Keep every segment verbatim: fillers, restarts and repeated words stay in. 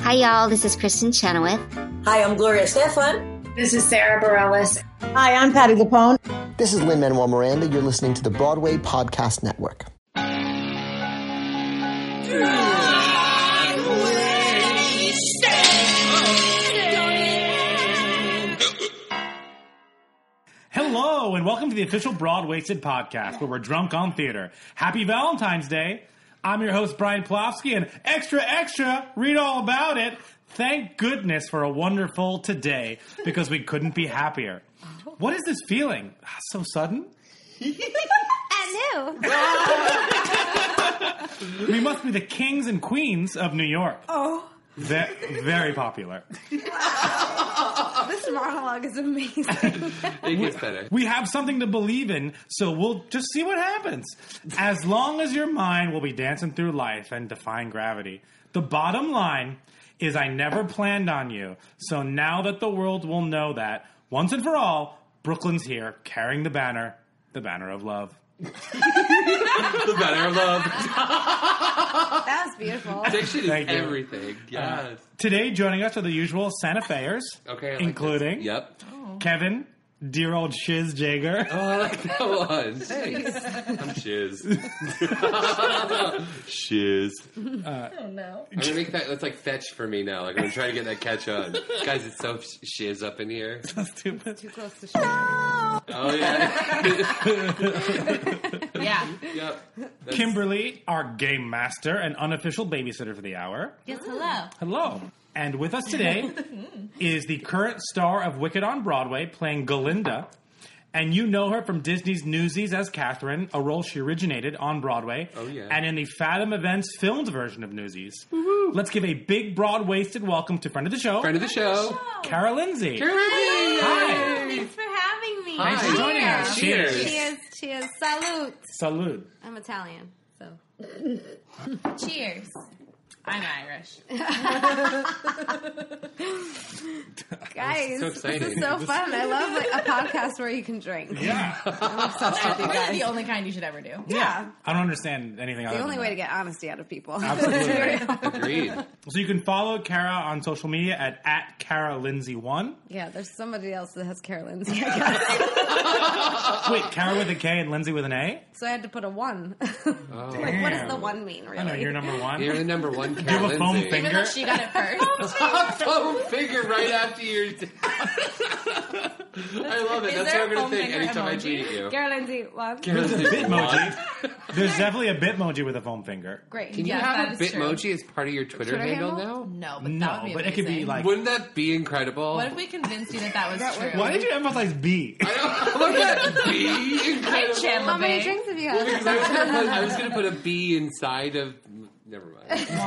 Hi, y'all. This is Kristen Chenoweth. Hi, I'm Gloria Stefan. This is Sarah Bareilles. Hi, I'm Patti LuPone. This is Lin-Manuel Miranda. You're listening to the Broadway Podcast Network. Hello, and welcome to the official Broadwasted podcast, where we're drunk on theater. Happy Valentine's Day. I'm your host, Brian Plofsky, and extra, extra, read all about it. Thank goodness for a wonderful today, because we couldn't be happier. What is this feeling? So sudden? I knew. We must be the kings and queens of New York. Oh. Ve- very popular. This monologue is amazing. It gets better. We have something to believe in, so we'll just see what happens. As long as your mind will be dancing through life and defying gravity. The bottom line is I never planned on you. So now that the world will know that, once and for all, Brooklyn's here, carrying the banner, the banner of love. The banner of love. That was beautiful. Diction is Thank you. everything. Yes. Uh, today, joining us are the usual Santa Feers, Okay, I like including this. Yep. Kevin, dear old Shiz Jager. Oh, I like that one. Thanks. I'm Shiz. Shiz. Oh, no. I'm gonna make that. That's like fetch for me now. Like I'm gonna try to get that catch on. Guys, it's so sh- shiz up in here. So stupid. Too close to shit. Oh yeah. Yeah. Yep. That's- Kimberly, our game master and unofficial babysitter for the hour. Yes, hello. Hello. And with us today is the current star of Wicked on Broadway, playing Galinda. And you know her from Disney's Newsies as Catherine, a role she originated on Broadway. Oh, yeah. And in the Fathom Events filmed version of Newsies. Woo-hoo. Let's give a big, broad-waisted welcome to friend of the show, Friend of the show. Cara Lindsay. Cara Lindsay. Hi. Thanks for having me. Hi. Thanks for joining us. Cheers. Cheers. Cheers. Cheers. Salute. Salud. I'm Italian, so. Cheers. I'm Irish. Guys, so this exciting. is so fun. I love like a podcast where you can drink. Yeah. I'm obsessed with you guys. The only kind you should ever do. Yeah. I don't understand anything else. The only way to get honesty out of people. Absolutely. Agreed. So you can follow Cara on social media at, at Cara Lindsay one. Yeah, there's somebody else that has Cara Lindsay, I guess. Wait, Cara with a K and Lindsay with an A? So I had to put a one. Oh. Like, what does the one mean, really? I know, you're number one. You're the number one. Do you have a foam Lindsay. Even finger? though she got it first. Foam finger right after your. I love it. Is That's there what I'm a gonna foam think finger anytime I emoji? tweet you. Cara Lindsay, one. There's a Bitmoji. There's definitely a Bitmoji with a foam finger. Great. Can you Yes, have that a is true. Bitmoji as part of your Twitter, Twitter handle, handle? now? No, but that No, would be but it could be amazing. like... Wouldn't that be incredible? What if we convinced you that that was true? Why did you emphasize B? I don't look at that B. Hey, Incredible. Chandler How many Bing. drinks have you Well, had? because I was gonna put- I was going to put a B inside of. Never mind.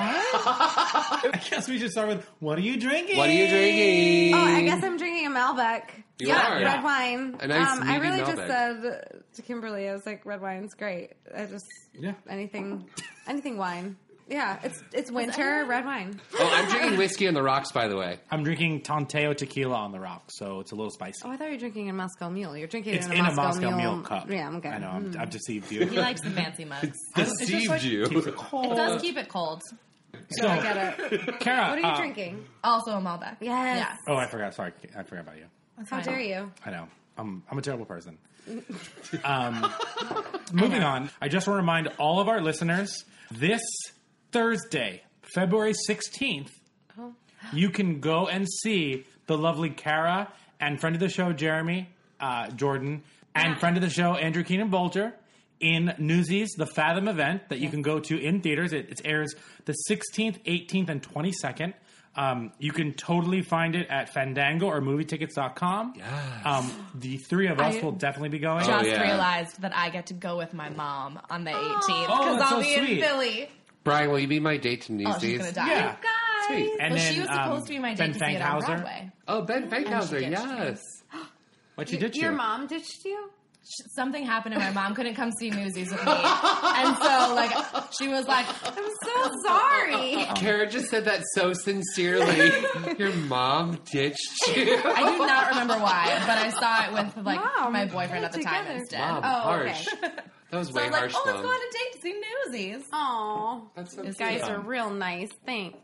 I guess we should start with, what are you drinking? What are you drinking? Oh, I guess I'm drinking a Malbec. You yeah, are. red Yeah. wine. A nice um, I meaty really just Malbec. said to Kimberly, I was like, red wine's great. I just Yeah. anything, anything wine. Yeah, it's it's winter, red wine. Oh, I'm drinking whiskey on the rocks, by the way. I'm drinking Tanteo tequila on the rocks, so it's a little spicy. Oh, I thought you were drinking a Moscow Mule. You're drinking It's it in in a a Moscow, Moscow Mule. Mule cup. Yeah, okay. I know, I'm, Mm. I've deceived you. He likes the fancy mugs. Deceived you. Keeps it It cold. does keep it cold. So, I get it. Cara, What are you uh, drinking? Also a Malbec. Yes. Yeah. Oh, I forgot. Sorry, I forgot about you. That's How fine. dare you? I know. I'm I'm a terrible person. Um, moving on, I just want to remind all of our listeners, this Thursday, February sixteenth, you can go and see the lovely Cara and friend of the show, Jeremy uh, Jordan, and friend of the show, Andrew Keenan Bolger, in Newsies, the Fathom event that you can go to in theaters. It, it airs the sixteenth, eighteenth, and twenty-second. Um, you can totally find it at Fandango or movie tickets dot com. Yes. Um, the three of us I will definitely be going. Just Oh, yeah. realized that I get to go with my mom on the eighteenth Oh, because that's I'll so be sweet. in Philly. Brian, will you be my date to Oh, Newsies? she's gonna die. Yeah. Guys. Sweet. And well, then, she was um, supposed to be my Ben date to see it on Fankhauser. Broadway. Oh, Ben Fankhauser, ditched yes. What you Y- did Your you? mom ditched you? Something happened and my mom couldn't come see Newsies with me. And so, like, she was like, I'm so sorry. Cara just said that so sincerely. Your mom ditched you. I do not remember why, but I saw it with, like, Mom, my boyfriend at the time together. instead. Mom, Oh, harsh. okay. That was So way I was like, harsh, oh, let's though. go on a date to see Newsies. Aw. That's so These cute. guys are real nice. Thanks.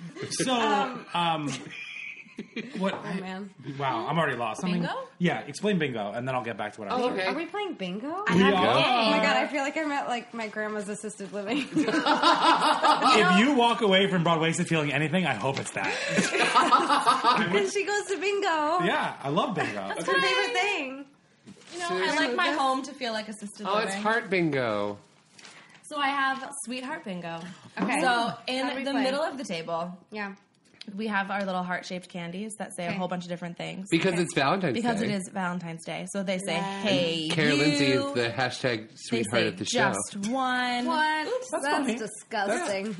So, um, what? Oh, man. Wow, I'm already lost. Something- Bingo? Yeah, explain bingo, and then I'll get back to what I was Oh, saying. okay. Are we playing bingo? I We have are. a Oh my game. god, I feel like I'm at like my grandma's assisted living. If you walk away from Broad Wasted feeling anything, I hope it's that. And she goes to bingo. Yeah, I love bingo. It's her favorite thing. You know, I like my home to feel like assisted Oh, living. it's heart bingo. So I have Sweetheart Bingo. Okay. So How do in we the play? middle of the table, Yeah. we have our little heart-shaped candies that say a Okay. whole bunch of different things. Because it's Valentine's Because Day. it is Valentine's Day. So they say, Right. hey, Kara you. Lindsay is the hashtag They sweetheart say of the show. just one. What? that's That's, funny. disgusting.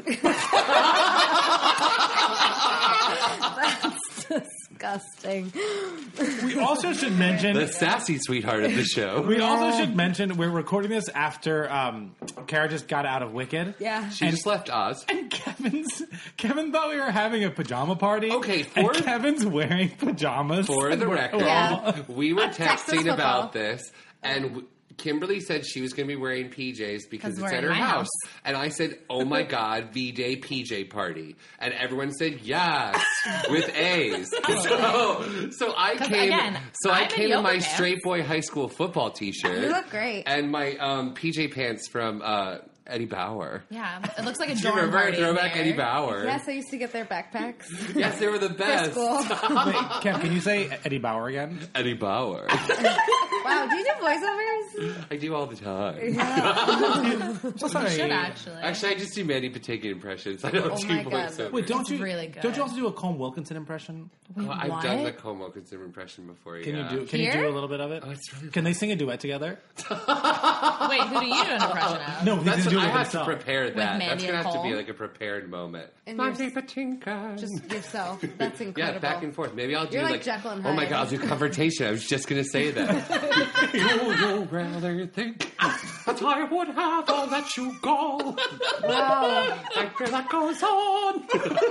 That's disgusting. We also should mention. The sassy sweetheart of the show. We also should mention we're recording this after um, Kara just got out of Wicked. Yeah. She just left Oz. And Kevin's Kevin thought we were having a pajama party. Okay, and for- Kevin's wearing pajamas. For the record, Yeah. we were Texas texting football. about this, and w- Kimberly said she was going to be wearing P Js because 'Cause it's we're at in her my house. house. And I said, oh my God, V-Day P J party. And everyone said, yes, with A's. So, so I 'Cause came, again, so I I'm in came in yoga my pants. straight boy high school football t-shirt. You look great. And my um, P J pants from uh, Eddie Bauer. Yeah, it looks like a Do you dorm remember party in Throwback there. Eddie Bauer? Yes, I used to get their backpacks Yes, they were the for best. school. Wait, Kev, can you say Eddie Bauer again? Eddie Bauer. Wow, do you do voiceovers? I do all the time. Sorry. You should actually. Actually, I just do Mandy Patinkin impressions. I don't Oh do my God. voiceovers. Wait, don't It's you? really good. Don't you also do a Colm Wilkinson impression? Wait, Well, I've what? done the Como Wilkinson impression before. Can yeah. you do? Can Here? you do a little bit of it? Oh, it's really Can they sing a duet together? Wait, who do you do an impression of? No, he's That's gonna do what, it I with have to himself. prepare that. That's Mandy gonna and have to be Cole? like a prepared moment. And Mandy you're- Patinkin. Just yourself. That's Yeah, incredible. back and forth. Maybe I'll do You're like like, Jekyll and oh my Hyde. god, I'll do confrontation. I was just gonna say that. You'll rather think that I would have or let you go. Wow. Like that goes on.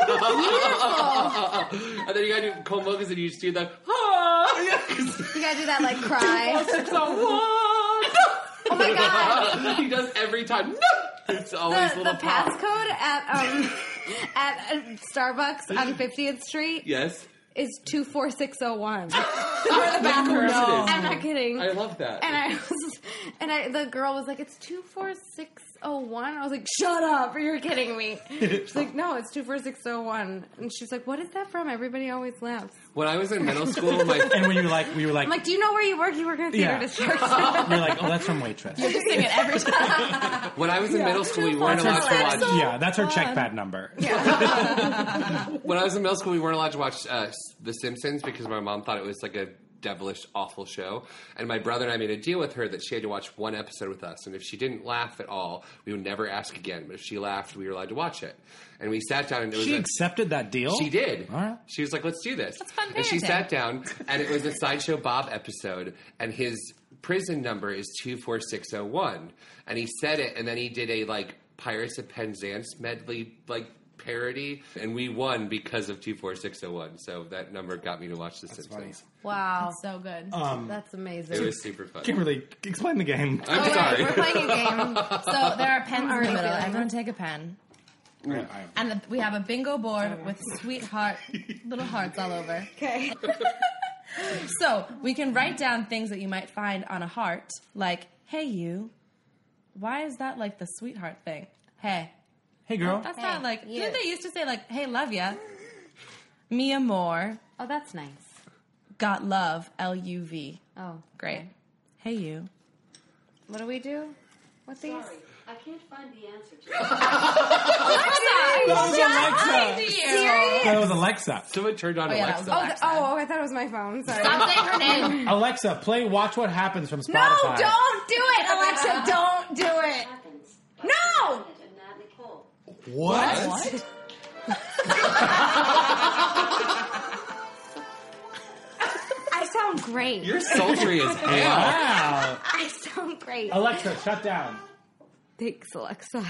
And then you gotta do Cole Wilkinson. You just do the ah. You gotta do that like cry. It's a one. Oh my god. He does every time. No! It's always The, little the pop. passcode at um at uh, Starbucks on fiftieth Street Yes. is two four six zero one for the bathroom. Of course it is. I'm not kidding. I love that. And I was, and I, the girl was like, "It's two four six zero one." I was like, "Shut up! You're kidding me." She's like, "No, it's two four six zero one." And she's like, "What is that from?" Everybody always laughs. When I was in middle school, my And when you were like, we were like, I'm like, "Do you know where you work? You work in a theater Yeah. district." you're like, oh, that's from Waitress. You sing it every time. when I was in middle school, we weren't allowed to watch. Yeah, that's her check pad number. When I was in middle school, we weren't allowed to watch uh, The Simpsons because my mom thought it was like a devilish, awful show. And my brother and I made a deal with her that she had to watch one episode with us. And if she didn't laugh at all, we would never ask again. But if she laughed, we were allowed to watch it. And we sat down and it was She a- accepted that deal. She did. All right. She was like, let's do this. That's fun and she parenting. sat down, and it was a Sideshow Bob episode, and his prison number is two four six zero one. And he said it, and then he did a, like, Pirates of Penzance medley, like, parody, and we won because of two four six zero one. So that number got me to watch The Simpsons. Wow, So good. that's amazing. It was super fun. Kimberly, explain the game. I'm Oh, wait, sorry. we're playing a game. So there are pens in already the middle. feeling Everyone take a pen. And the, we have a bingo board with sweetheart little hearts all over. Okay. So we can write down things that you might find on a heart, like, hey, you. Why is that like the sweetheart thing? Hey. Hey, girl. That's Hey, not like, you. didn't they used to say like, hey, love ya? Me amor. Oh, that's nice. Got love. L U V. Oh, Great. Hey, you. what do we do with these? I can't find the answer to Alexa. That was Alexa. Someone turned on Oh, yeah, that Alexa. was Oh, Alexa. the, oh, I thought it was my phone. Sorry. Stop saying her name. Alexa, play Watch What Happens from No, Spotify. don't do it, Alexa. Don't do it. happens. No. And Natalie Cole. What? What? I sound great. You're sultry as hell. Wow. I sound great. Alexa, shut down. Thanks, Alexa.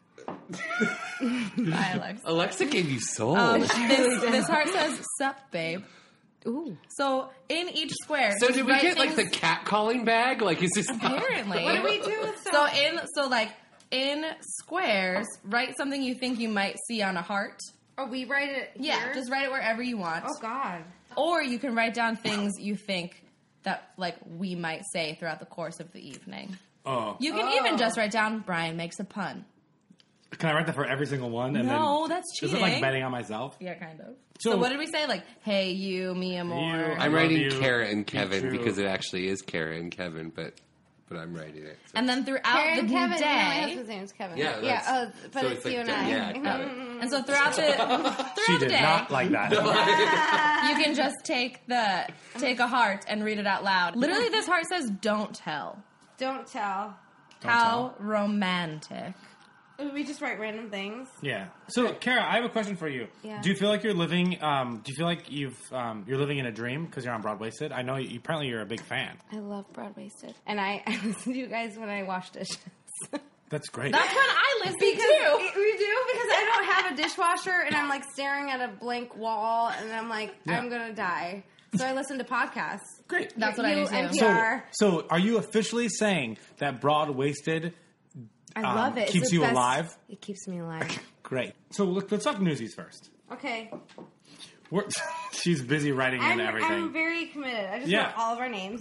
Bye, Alex. Alexa gave you soul. Um, this, this heart says, sup, babe. Ooh. So in each square. so just did we write get like the things- cat calling bag? Like, is this... Apparently. What do we do with So that? in so like in squares, write something you think you might see on a heart. Oh, we write it Yeah, here? just write it wherever you want. Oh, God. Or you can write down things you think that, like, we might say throughout the course of the evening. Oh. You can Oh. even just write down, Brian makes a pun. Can I write that for every single one? And No, then, that's Is it like cheating. betting on myself? Yeah, kind of. So- So, what did we say? Like, hey, you, me, amor. You. I'm love writing you. Kara and Be Kevin true. because it actually is Kara and Kevin, but but I'm writing it. So. And then throughout Karen the Kevin. day. Yeah, my husband's name is Kevin. Yeah, yeah. that's- Oh, but so it's, it's like you and that- I. yeah, got it. And so throughout the throughout She the did day, not like that. you can just take the take a heart and read it out loud. Literally, this heart says, "Don't tell." Don't tell. How romantic. We just write random things. Yeah. So, Kara, I have a question for you. Yeah. Do you feel like you're living? Um, do you feel like you've um, you're living in a dream because you're on Broadwasted? I know you, apparently you're a big fan. I love Broadwasted. And I, I listen to you guys when I wash dishes. That's great. That's when I listen Because too. we do because I don't have a dishwasher and I'm like staring at a blank wall and I'm like Yeah. I'm gonna die. So I listen to podcasts. great. That's what I You, do too. N P So, R. so are you officially saying that Broadwasted? I um, love it. It's keeps the you best- alive? It keeps me alive. Great. So look, let's talk newsies first. Okay. We're, she's busy writing I'm, in everything. I'm very committed. I just Yeah. want all of our names.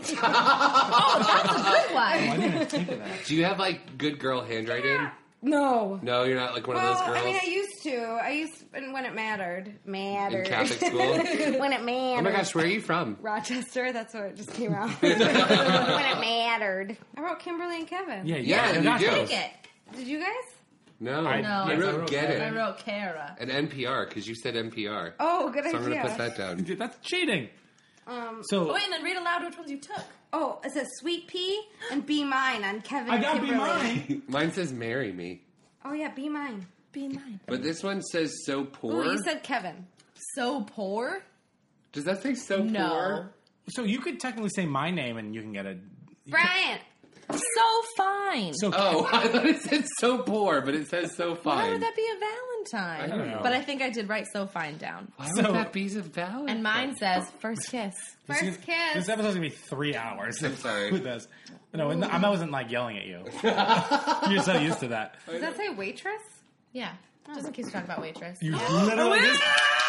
Good one. I didn't even think of that. Do you have like good girl handwriting? no. No, you're not like one Well, of those girls I mean, I used to. I used and when it mattered. Mattered. in Catholic school. when it mattered. Oh my gosh, where are you from? Rochester. That's what it just came out. when it mattered. I wrote Kimberly and Kevin. Yeah, Yeah, yeah, you got do. those. Take it. Did you guys? No, I- No. I yes, wrote, I wrote Get that. I It wrote Kara. and N P R because you said N P R. Oh, good So I'm idea. gonna put that down. That's cheating. Um, So Oh, wait, and then read aloud which ones you took. oh, it says Sweet Pea and Be Mine on Kevin I and got to be Kimberly. mine. Mine says marry me, Oh yeah, Be Mine. Be mine. but this one says so poor. Ooh, you said Kevin. So poor? Does that say so No. poor? So you could technically say my name and you can get a. Brian. So fine. So Oh, I thought it said so poor, but it says so fine. Why would that be a Valentine? I don't know. But I think I did write so fine down. Why So- would that be so valid? And mine says first kiss. First This, kiss. this episode's gonna be three hours. I'm sorry. With this. No, and I wasn't like yelling at you. You're so used to that. Does that say waitress? Yeah. Just in case you talk about waitress. You literally just.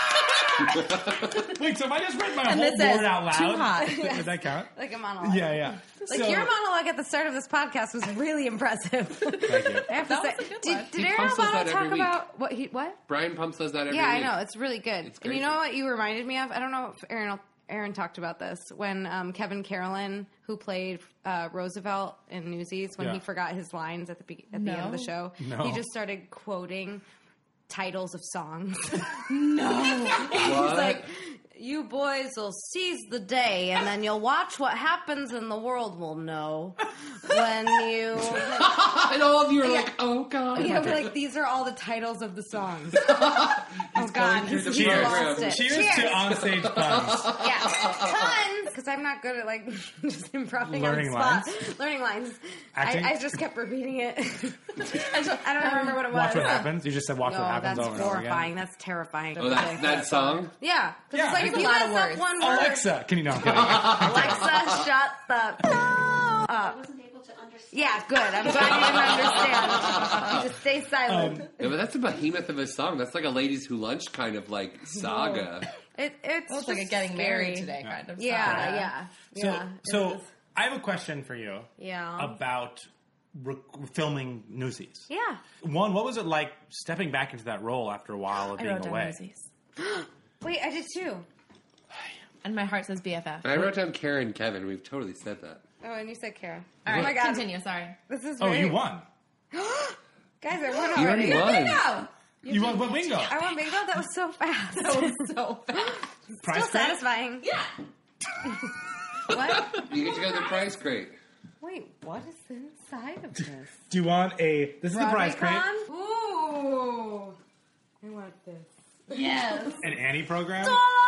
Wait, so if I just read my And whole this says, board out loud, "Too hot." would that count? Like a monologue. Yeah, yeah. Like So- your monologue at the start of this podcast was really impressive. Thank you. I have to That say, was a good did, one. did He Aaron pumps us Albano that every talk week. about what he what? Brian pumps us that every Yeah, I week. know it's really good. It's And you great. know what you reminded me of? I don't know if Aaron Aaron talked about this when um, Kevin Carolyn, who played uh, Roosevelt in Newsies, when Yeah. he forgot his lines at the be- at the end of the No. show, No. he just started quoting titles of songs. What? He's like, you boys will seize the day, and then you'll watch what happens, and the world will know when you. and all of you are like, oh god. Yeah, but like these are all the titles of the songs. oh God, through the he's program. lost it. Cheers, to onstage puns. Yeah, tons. Because I'm not good at like just improving Learning on the spot. Learning lines. Acting? I, I just kept repeating it. I don't remember what it was. Watch what happens. You just said watch No, what happens that's over and over horrifying. again. That's terrifying. Oh, that, that song? Yeah, because Yeah, it's like it's if a you lot mess of up words. one word. Alexa, can you know? I'm kidding. Alexa, shut the. I wasn't able to understand. Yeah, good. I'm glad you didn't understand. You just stay silent. Yeah, but that's a behemoth of a song. That's like a ladies who lunch kind of like saga. It, it's Well, it's like a just getting scary. married today kind of Yeah, song. yeah, So, yeah. so It is. I have a question for you. Yeah. About re- filming Newsies. Yeah. One, what was it like stepping back into that role after a while of I being wrote down away? Newsies. Wait, I did too. And my heart says B F F. And I wrote down Karen Kevin. We've totally said that. Oh, and you said Kara. All oh right, my God. continue. Sorry. This is Oh, very... you won. Guys, I won You already. already won. Bingo! You won what bingo? I won bingo? That was so fast. That was so fast. Prize Still crate? satisfying. Yeah. What? You get to go to the prize crate. Wait, what is inside of this? Do you want a? This is the prize crate. Raycon? Ooh. I want this. Yes. An Annie program.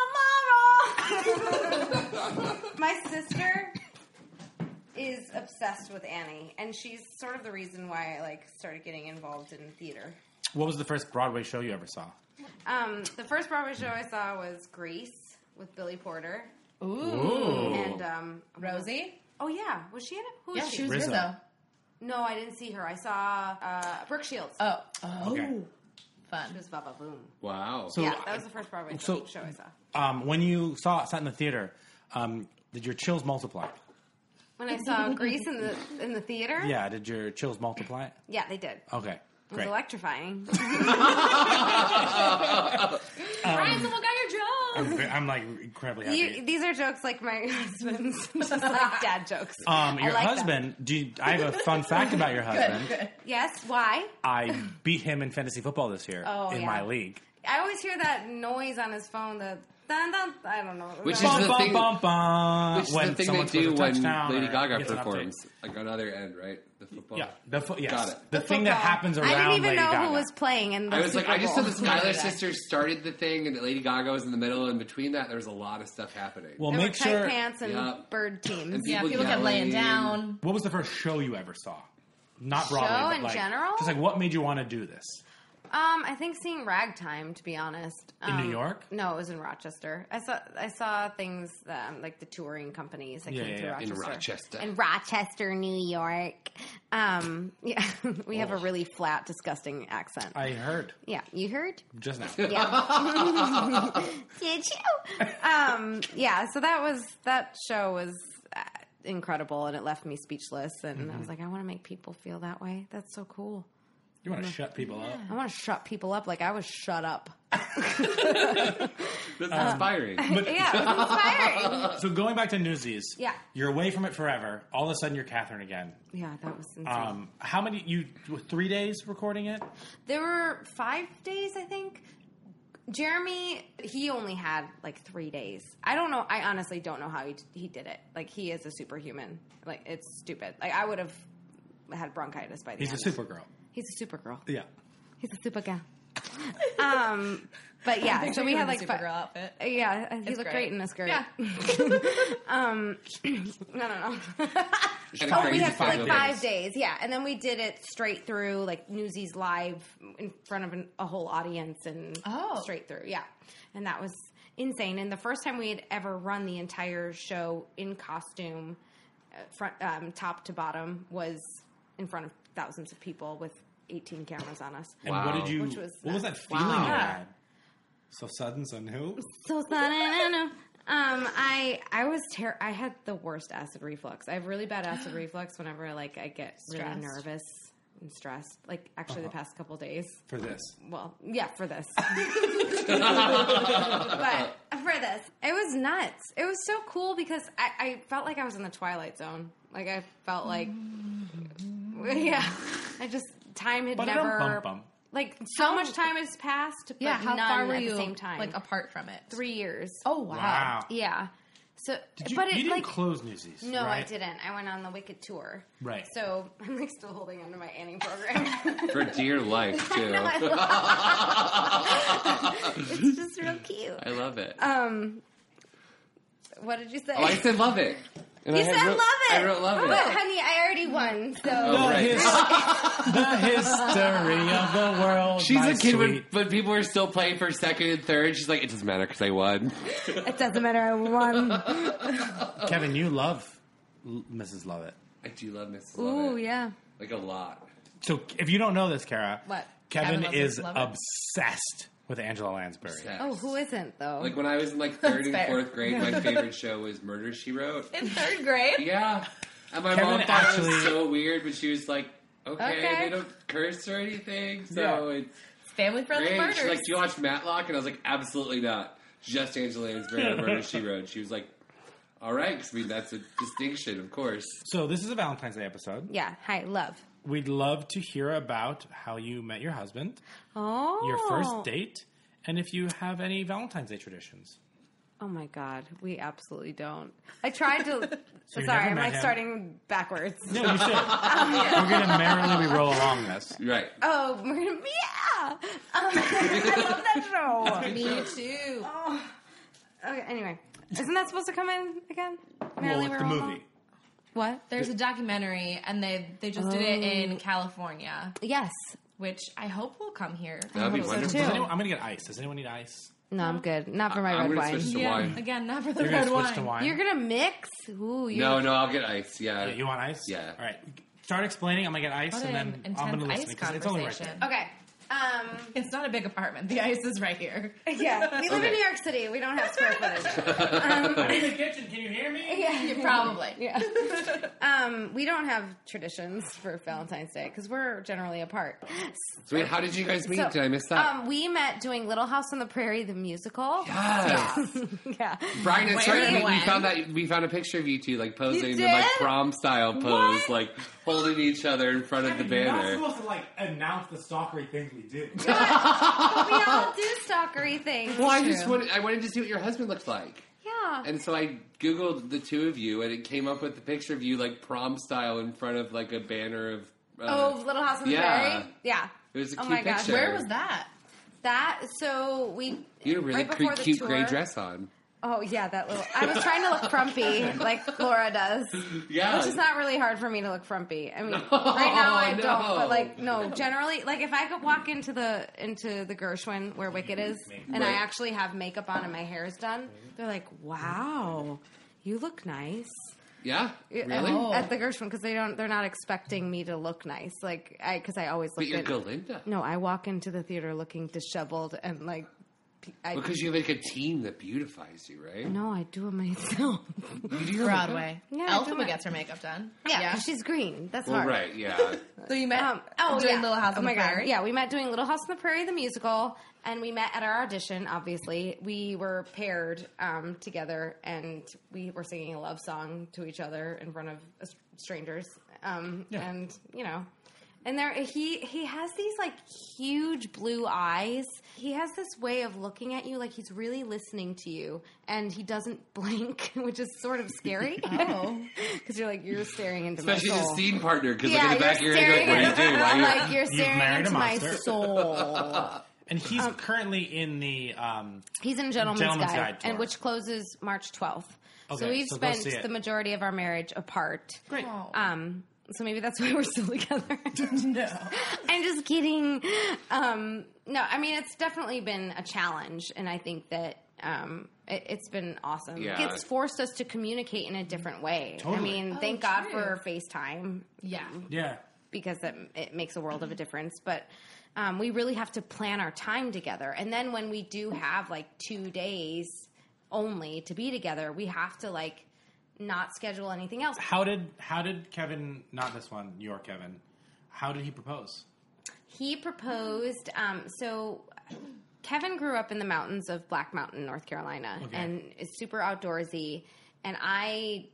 My sister is obsessed with Annie, and she's sort of the reason why I like started getting involved in theater. What was the first Broadway show you ever saw? Um, the first Broadway show I saw was Grease with Billy Porter Ooh. and um, Rosie? oh yeah, was she in it? Who was Yeah, she? she was Rizzo. Rizzo. No, I didn't see her. I saw uh, Brooke Shields. Oh. Oh. Okay. Fun. It was Baba Boom. Wow. So, yeah, that was the first Broadway so- show I saw. um, when you saw saw it in the theater, um, did your chills multiply? When I saw Grease in the in the theater, Yeah, did your chills multiply? yeah, they did. Okay, It was great. electrifying. Brian, someone got your joke. I'm, ve- I'm like incredibly happy. You, these are jokes like my husband's, just like dad jokes. um, I your like husband. Do you, I have a fun fact about your husband. Good. Yes, why? I beat him in fantasy football this year Oh, in yeah. my league. I always hear that noise on his phone. The dun, dun, I don't know. Which is Bum, the bum, thing- bum, bum, Which is when the thing someone they do scores a when touchdown Lady or Gaga gets an update. performs, like on other end, right? The football. Yeah, the fo- yes. Got it. The, The thing that football. happens around I didn't even Lady know Gaga. who was playing in the I was Super like, I just saw Bowl. the Skylar sisters started the thing, and Lady Gaga was in the middle, and between that, there was a lot of stuff happening. Well, There were make tight sure. pants and Yeah. bird teams. And Yeah, People people kept laying yelling. down. What was the first show you ever saw? Not Broadway, Show but in like, general? Just like, what made you want to do this? Um, I think seeing Ragtime, to be honest. In Um, New York? No, it was in Rochester. I saw I saw things um, like the touring companies that Yeah, came yeah, through yeah. In Rochester. Rochester. In Rochester, New York. Um, yeah, we have a really flat, disgusting accent. I heard yeah, you heard? just now. Yeah. Did you? Um, yeah, so that was that show was uh, incredible, and it left me speechless. And Mm-hmm. I was like, I want to make people feel that way. That's so cool. You want to shut people up? I want to shut people up like I was shut up. That's inspiring. Yeah, it was inspiring. So going back to Newsies, Yeah. you're away from it forever. All of a sudden, you're Catherine again. Yeah, that was insane. Um, how many? You three days recording it? There were five days, I think. Jeremy, he only had like three days. I don't know. I honestly don't know how he he did it. Like, he is a superhuman. Like, it's stupid. Like, I would have had bronchitis by the He's end. a Supergirl. He's a super girl. Yeah. He's a super gal. um, but yeah, so we had like Supergirl five. outfit. Yeah, he It's looked great. great in this skirt. Yeah. um, no, no, no. And Oh, we crazy had like schedule. five days, yeah, and then we did it straight through, like Newsies live in front of an, a whole audience, and Oh. straight through, yeah, and that was insane. And the first time we had ever run the entire show in costume, uh, front um, top to bottom, was in front of thousands of people with eighteen cameras on us. And Wow. what did you? Which was what was that nuts. feeling Wow. you Yeah. had? So sudden, so new. So sad. I don't know. Um, I I was ter- I had the worst acid reflux. I have really bad acid reflux whenever like I get really Stressed. nervous and stressed. Like actually the past couple days. For this, Well, yeah, for this. But for this, it was nuts. It was so cool because I, I felt like I was in the Twilight Zone. Like I felt like, yeah, I just time had Ba-da-dum, never bum, bum. like so much time has passed. But Yeah, how none far were at you the same time? like apart from it? Three years. Oh wow. wow. Yeah. So, Did you, but you it didn't like close Newsies. no, right? I didn't. I went on the Wicked tour. Right. So I'm like still holding onto my Annie program. For dear life, too. It's just real cute. I love it. Um, what did you say? Oh, I said love it. And you I had said wrote- love it. I wrote love it. But honey, I already won. So Oh, The, right. his- the history of the world. She's my a kid when, sweet- when people were still playing for second and third. She's like, it doesn't matter because I won. it doesn't matter. I won. Kevin, you love L- Missus Lovett. I do love Missus Ooh, Lovett. yeah. Like a lot. So if you don't know this, Kara, What? Kevin, Kevin loves is Missus Lovett? obsessed with Angela Lansbury. Obsessed. Oh, who isn't though? Like when I was in like third and fair. fourth grade, my favorite show was Murder, She Wrote. In third grade? Yeah. And my Kevin mom thought it actually- was so weird, but she was like, okay, Okay. they don't curse or anything, so Yeah. it's Family friendly great. murders. She's like, do you watch Matlock? And I was like, absolutely not. Just Angela Lansbury on Murder, She Wrote. She was like, all right, 'cause I mean, that's a distinction, of course. So this is a Valentine's Day episode. yeah. Hi, love. We'd love to hear about how you met your husband, Oh, your first date, and if you have any Valentine's Day traditions. Oh my God, we absolutely don't. I tried to. So you sorry, never I'm met like him? starting backwards. No, you should. We're going to merrily roll along this. Right. Oh, we're gonna, yeah. Um, I love that show. Me too. Okay, anyway, isn't that supposed to come in again? Well, Merrily it's We the Roll movie. Along? What? There's a documentary, and they they just did it Oh. in California, Yes. which I hope will come here. That would be hope so, wonderful. too. Does anyone, I'm going to get ice. Does anyone need ice? No, I'm good. Not for my I'm red gonna wine. switch to Yeah, wine. again, not for the You're going red to switch wine. to wine? You're gonna mix? Ooh, you're No, no, I'll get ice. Yeah. Yeah, you want ice? Yeah. All right. Start explaining. I'm going to get ice, What and an then I'm going to intense listen ice because it's only right conversation. there. okay. Um, It's not a big apartment. The ice is right here. yeah, we live in Okay. New York City. We don't have square footage. I'm in the kitchen. Can you hear me? Yeah, Probably. Yeah. um, we don't have traditions for Valentine's Day because we're generally apart. So wait, how did you guys meet? So, Did I miss that? Um, we met doing Little House on the Prairie, the musical. yes. Yeah. Brian and Where Sarah, and we, we when? found that we found a picture of you two like posing You in like did? prom style pose, What? like holding each other in front of the You're not banner. supposed to like announce the stalkery things we do. But we all do stalkery things. Well, I just wanted I wanted to see what your husband looked like. Yeah. And so I googled the two of you, and it came up with the picture of you like prom style in front of like a banner of. Uh, Oh, Little House on the yeah. Prairie? Yeah. It was a Oh cute my gosh. picture. Where was that? That, so we... You had a really right before cute, the cute tour- gray dress on. Oh, yeah, that little... I was trying to look frumpy, like Laura does. Yeah. Which is not really hard for me to look frumpy. I mean, No, right now I no. don't, but like, no, generally, like if I could walk into the into the Gershwin where Wicked is, and I Right. actually have makeup on and my hair is done, they're like, wow, you look nice. Yeah, At- really? Oh. At the Gershwin, because they don't, they're not expecting me to look nice. Like, I, because I always But look you're good. Galinda. No, I walk into the theater looking disheveled and like, I, Because you have like a team that beautifies you, right? no, I do it myself. You do? Broadway. Yeah, I do Elphaba my- gets her makeup done. yeah, 'cause she's green. That's Well, hard. right, yeah. So you met Um, oh, doing yeah. Little House oh on my the God. Prairie? Yeah, we met doing Little House on the Prairie, the musical, and we met at our audition, obviously. We were paired um, together, and we were singing a love song to each other in front of uh, strangers. Um, Yeah. And, you know, and there he he has these, like, huge blue eyes. He has this way of looking at you like he's really listening to you, and he doesn't blink, which is sort of scary. Oh. Because you're like, you're staring into Especially my as soul. a scene partner, because Yeah, like in the back of you're your head, you're like, what do you do? Why I'm are you- like, you're staring married a into my monster. soul. And he's currently in the. Um, He's in Gentleman's, Gentleman's Guide, Guide tour. and which closes March twelfth. Okay, so we've so go spent see it. the majority of our marriage apart. Great. Oh. Um, so maybe that's why we're still together. No. I'm just kidding. Um, no, I mean, it's definitely been a challenge, and I think that um, it, it's been awesome. Yeah. It's forced us to communicate in a different way. Totally. I mean, Oh, thank God true. for FaceTime. Yeah. yeah. Because it, it makes a world of a difference. But um, we really have to plan our time together. And then when we do have like two days only to be together, we have to like not schedule anything else. How did how did Kevin? Not this one. Your Kevin. How did he propose? He proposed. Um, so Kevin grew up in the mountains of Black Mountain, North Carolina, Okay. and is super outdoorsy. And I,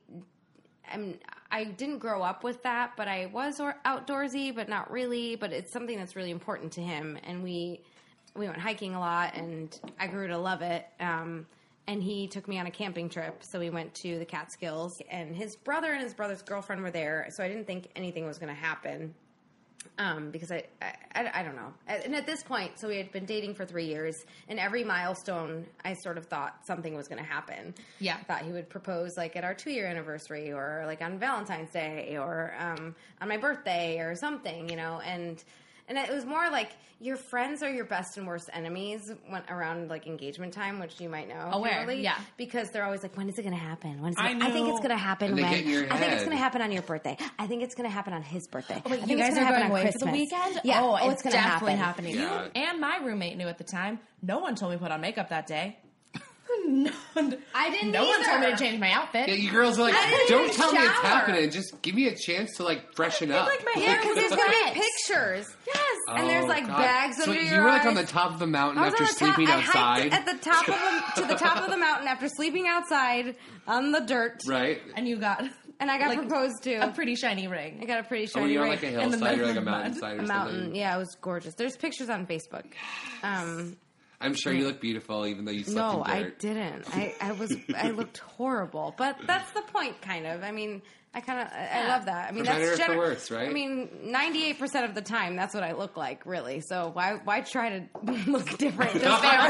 am I didn't grow up with that, but I was or- outdoorsy, but not really. But it's something that's really important to him, and we we went hiking a lot, and I grew to love it. Um, and he took me on a camping trip, so we went to the Catskills, and his brother and his brother's girlfriend were there. So I didn't think anything was going to happen. Um, because I, I, I, I don't know. And at this point, so we had been dating for three years, and every milestone, I sort of thought something was going to happen. Yeah. I thought he would propose like at our two year anniversary, or like on Valentine's Day, or um, on my birthday, or something, you know. And and it was more like your friends are your best and worst enemies when around like engagement time, which you might know. Aware, Kimberly, yeah. because they're always like, when is it going to happen? When is it I I, think know. it's going to happen And they when get in your I think it's head. going to happen on your birthday. I think it's going to happen on his birthday. Wait, I think you guys it's are gonna going happen on away for the Christmas. weekend? Yeah. Oh, Oh, it's, it's gonna definitely happen. happening. Yeah. You and my roommate knew at the time. No one told me to put on makeup that day. no, I didn't no one told me to either. change my outfit. Yeah, you girls are like, I didn't don't even tell me it's shower. happening. Just give me a chance to like freshen up. like my Yeah, hair because there's going to be pictures. Yes. And there's Oh, like God. bags so under you your were eyes. like on the top of the mountain I was after on the top, sleeping I outside, hiked at the top of the, to the top of the mountain after sleeping outside on the dirt. right? and you got And I got like, proposed to. a pretty shiny I ring. got a pretty Oh, shiny you're on ring. like a in the hillside middle or like a of mud. mountainside or A mountain. something. Yeah, it was gorgeous. There's pictures on Facebook. Um, I'm sure you look beautiful, even though you slept no, in I dirt. didn't. I, I was. I looked horrible. But that's the point, kind of. I mean, I kind of. I, I love that. I mean, For better that's or for gener- worse, right? I mean, ninety-eight percent of the time, that's what I look like, really. So why why try to look different? Just there.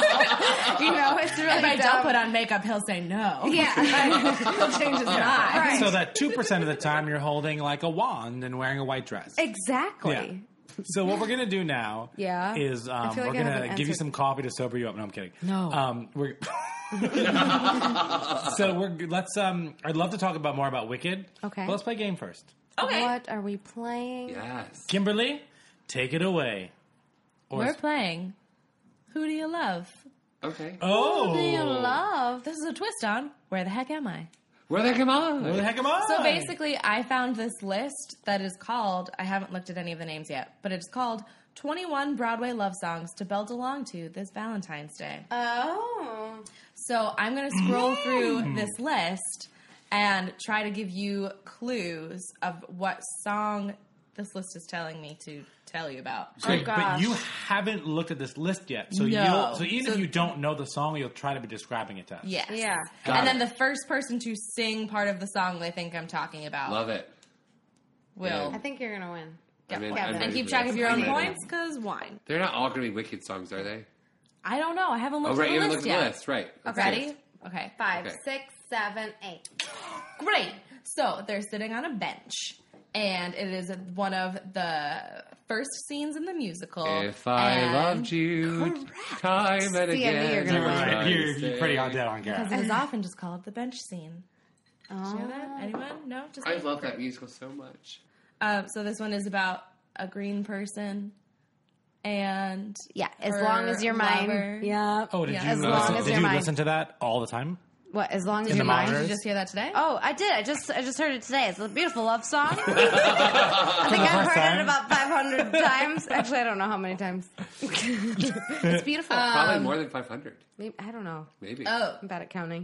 You know, it's really. If I dumb. don't put on makeup, he'll say no. Yeah. He'll change his mind. Right. So that two percent of the time you're holding like a wand and wearing a white dress. Exactly. Yeah. So what we're gonna do now Yeah. is I um, feel like we're I gonna haven't give you answered- some coffee to sober you up. No, I'm kidding. No. Um, we're so we're let's. Um, I'd love to talk about more about Wicked. Okay. But let's play a game first. Okay. What are we playing? Yes. Kimberly, take it away. Or we're playing Who Do You Love? Okay. oh, Who do you love? This is a twist on Where the Heck Am I? Where the heck am I? Where the heck am I? So basically, I found this list that is called, I haven't looked at any of the names yet, but it's called twenty-one Broadway Love Songs to Belt Along to This Valentine's Day. Oh. So I'm going to scroll through this list and try to give you clues of what song this list is telling me to tell you about. So, Oh, but gosh. you haven't looked at this list yet, so No. you'll so even So- if you don't know the song, you'll try to be describing it to us. Yes. Yeah. Got and it. then the first person to sing part of the song they think I'm talking about Love it. will I think you're gonna win. I'm in- get I'm one. ready And keep for track this. of your I'm own ready. points, because wine. They're not all going to be Wicked songs, are they? I don't know. I haven't looked Oh, right. at You the haven't list looked at the yet. list. Right. Let's Ready? see it. Okay. Five, Okay. six, seven, eight. Great. So they're sitting on a bench, and it is one of the first scenes in the musical. If I and loved you time and See, I knew you were again. gonna You're win. right. I You're, you're say- pretty on dead on Because Garrett. it is often just called the bench scene. Did you know Oh. that? Anyone? No? Just I me? love that musical so much. Um, so this one is about a green person and Yeah, as her long as you're mine. lover. Yeah. Oh, did Yeah, you, as long listen, as did you're you mine. listen to that all the time? What? As long as In you're the mine. Did monitors? you just hear that today? Oh, I did. I just I just heard it today. It's a beautiful love song. I think I've first heard time? it about five hundred times. Actually, I don't know how many times. It's beautiful. Probably more than five hundred. Maybe, I don't know. Maybe. Oh, I'm bad at counting.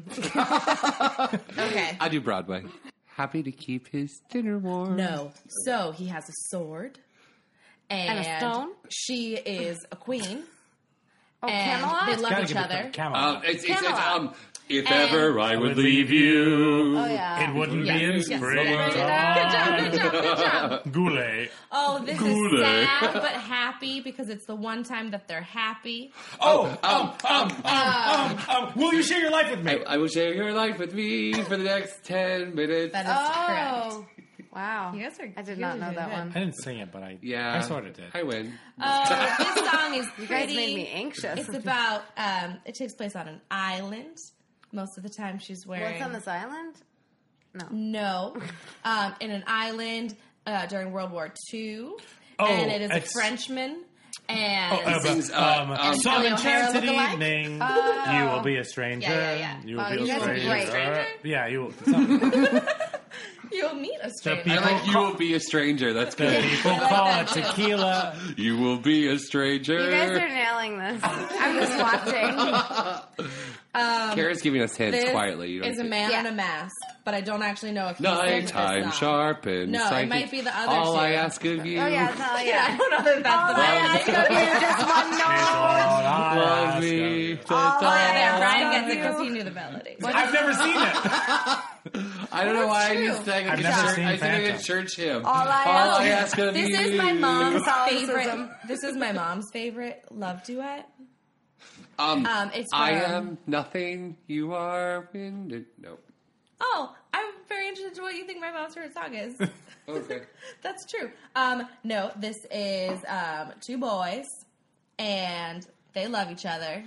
okay. I do Broadway. Happy to keep his dinner warm. No. So he has a sword. And, And a stone? She is a queen. Oh, and Camelot? they love Gotta each give it other. to Camelot. Um, it's, it's, it's, Camelot. um, if And- ever I would leave you. Oh yeah. It wouldn't Yes, be in yes. springtime. Good job, good job, good job. Goulet. Oh, this Goulet. is sad but happy because it's the one time that they're happy. Oh, um, um, um, um, um, will you share your life with me? I, I will share your life with me for the next ten minutes. That is correct. Oh. Wow. You guys are- I did you not guys are know doing that good. one. I didn't sing it, but I Yeah. I sort of did. I win. Oh, this song is pretty. You guys made me anxious. It's about. Um, it takes place on an island. Most of the time, she's wearing. What's on this island? No. No, um, in an island uh, during World War Two, Oh, and it is a it's- Frenchman. And Oh, uh, sings, but, uh, um, um, some Kelly O'Hara enchanted lookalike? evening, you will be a stranger. Yeah, yeah, yeah. You will Oh, be you a guys are stranger. great. Yeah, you will. Some, you'll meet a stranger. I like you will be a stranger. That's the good. people I like call that it too. tequila. You will be a stranger. You guys are nailing this. I'm just watching. Kara's giving us hints This quietly. You don't is a see- man Yeah. in a mask, but I don't actually know if he sings this Nighttime song. sharp and No, it psychic. might be the other All two. I ask of you. Oh yeah, no, Yeah, I yeah. don't know if that's All the I melody. ask of you, just one note. Love me. All That's I all. Oh, yeah, there. ask Brian of gets it you. because he knew the melody. I've never seen it. I don't know why I true. just sang like I've a never church. seen I sang like a Phantom. church hymn. All I ask of This you. is my mom's Catholicism. favorite. This is my mom's favorite love duet. Um, Um, it's I from- am nothing. You are wind. No. Oh, I'm very interested in what you think my mom's favorite song is. Okay. That's true. Um, no, this is um, two boys, and they love each other.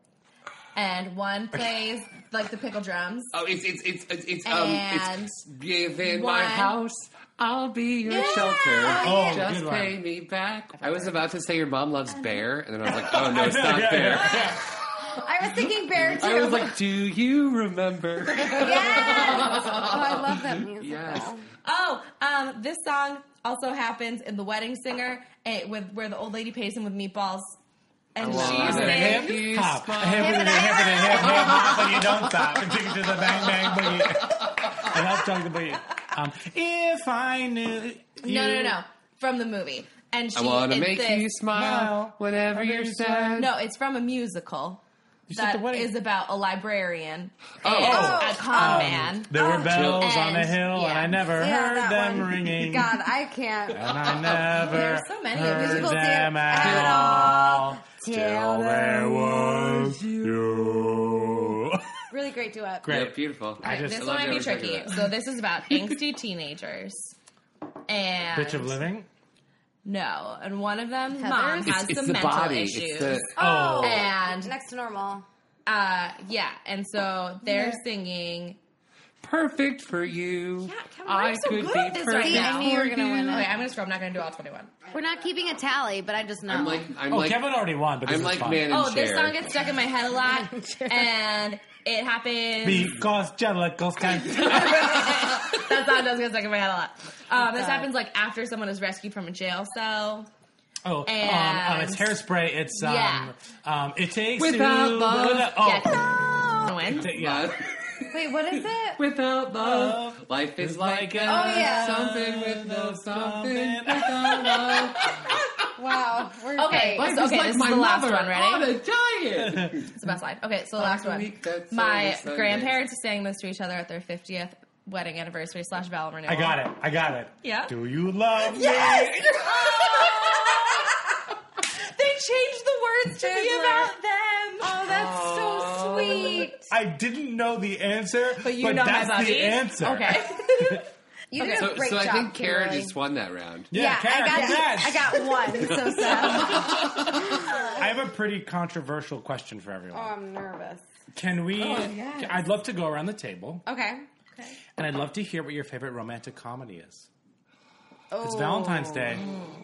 And one plays like the pickle drums. Oh, it's it's it's it's, it's um And it's within one- my house. I'll be your Yeah. shelter. Oh, Just good one. pay me back. I was about to say your mom loves bear, and then I was like, oh no, it's not Yeah, bear. yeah, yeah. I was thinking Bear too. I was like, do you remember? yes. Oh, I love that music. Yes. Oh, um, this song also happens in The Wedding Singer, eh, with where the old lady pays him with meatballs, and Wow. she Hip, sings. hip, hop. Hip, hip, hip, hip, hip, hop, but you don't stop. And take it to the bang, bang, boogie. And that's talking about you. Um, if I knew you. No, no, no, from the movie. And she, I want to it's make this- you smile whenever you're sad. No, it's from a musical said that The Wedding- is about a librarian Oh. and Oh. a con man. There were bells on the And- hill, yeah. and I never Yeah, heard that them one. ringing. God, I can't. And I never There's so many of heard musicals them here at at all. all. Till there was you. Really great duet. Yeah, Great. beautiful. I just This love one might be every second tricky. of it. So this is about angsty teenagers. And Bitch of Living? No, and one of them's Heathers? mom It's, has it's some the mental body. issues. It's the, Oh. And Next to normal. uh, yeah, and so they're singing perfect for you. Yeah, Kim, I I'm so could good be at this perfect right now. I knew you were gonna win Okay, it. I'm gonna scroll. I'm not gonna do all twenty-one. We're not keeping a tally, but I just know. I'm like, I'm Oh, like, Kevin already won, but this I'm is like fun. man in Oh, this chair. song gets stuck in my head a lot, and it happens. Because Jellicles can. That song does get stuck in my head a lot. Um, this happens like after someone is rescued from a jail cell. Oh, um, um, And- it's Hairspray. It's um, Yeah. um, it takes Without two- love. without- oh, Yeah. Win. T- yeah. Wait, what is it? Without love, life is like a Oh, yeah. something with no something Something. without love. Wow. We're Okay, Life so, is okay, like this my is the last mother one. on Ready? a diet. It's the best line. Okay, so the On last a one. week that's My only Sunday. grandparents sang this to each other at their fiftieth wedding anniversary slash vow renewal. I got it. I got it. Yeah. Do you love Yes! They changed the words to be Fiddler. about them. Oh, that's so sweet. I didn't know the answer, But you know that's my buddy. the answer. Okay. You Okay. did a So, great so I job, think Kara Kimberly. just won that round. Yeah, Yeah, Kara, I got congrats. I got one. So sad. I have a pretty controversial question for everyone. Oh, I'm nervous. Can we? yes. I'd love to go around the table, Okay. and I'd love to hear what your favorite romantic comedy is. Oh. It's Valentine's Day.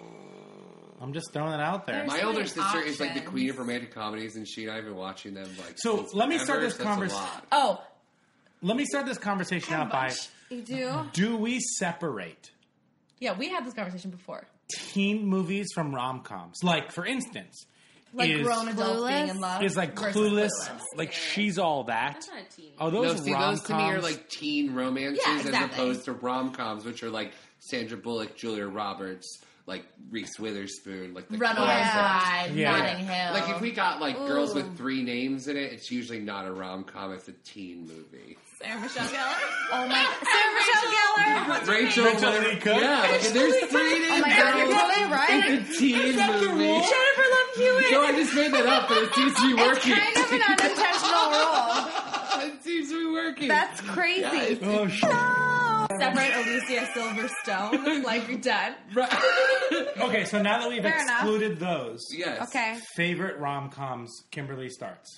I'm just throwing it out there. My so older many sister is like the options. queen of romantic comedies, and she and I have been watching them like. So, since let me ever, start this so that's a convers- lot. Oh, Let me start this conversation out by: You do? do we separate yeah, we had this conversation before. teen movies from rom-coms? Like, for instance, Like is, grown adults Clueless? being in love. is like versus Clueless, Clueless. like She's All That. That's not a teen. Oh, No, those see, those to me are rom-coms. like teen romances Yeah, as exactly. opposed to rom coms, which are like Sandra Bullock, Julia Roberts, like Reese Witherspoon, like the Runaway classic. Bride, Yeah. Notting Hill. Like if we got like girls with three names in it, it's usually not a rom com; it's a teen movie. Sarah Michelle Gellar. Oh my Sarah Michelle Gellar. Rachel, Rachel Leigh Lee Cook? Yeah, like if there's three names. Oh my god, you're totally right. It's a teen movie. Jennifer Love Hewitt. No, I just made that up, but it seems to be working. Kind of an unintentional rule. It seems to be working. That's crazy. Yeah, it's- Oh, shit. Separate Alicia Silverstone. Like you're done. Okay, so now that we've Fair enough. excluded those, yes. Okay. favorite rom-coms, Kimberly starts.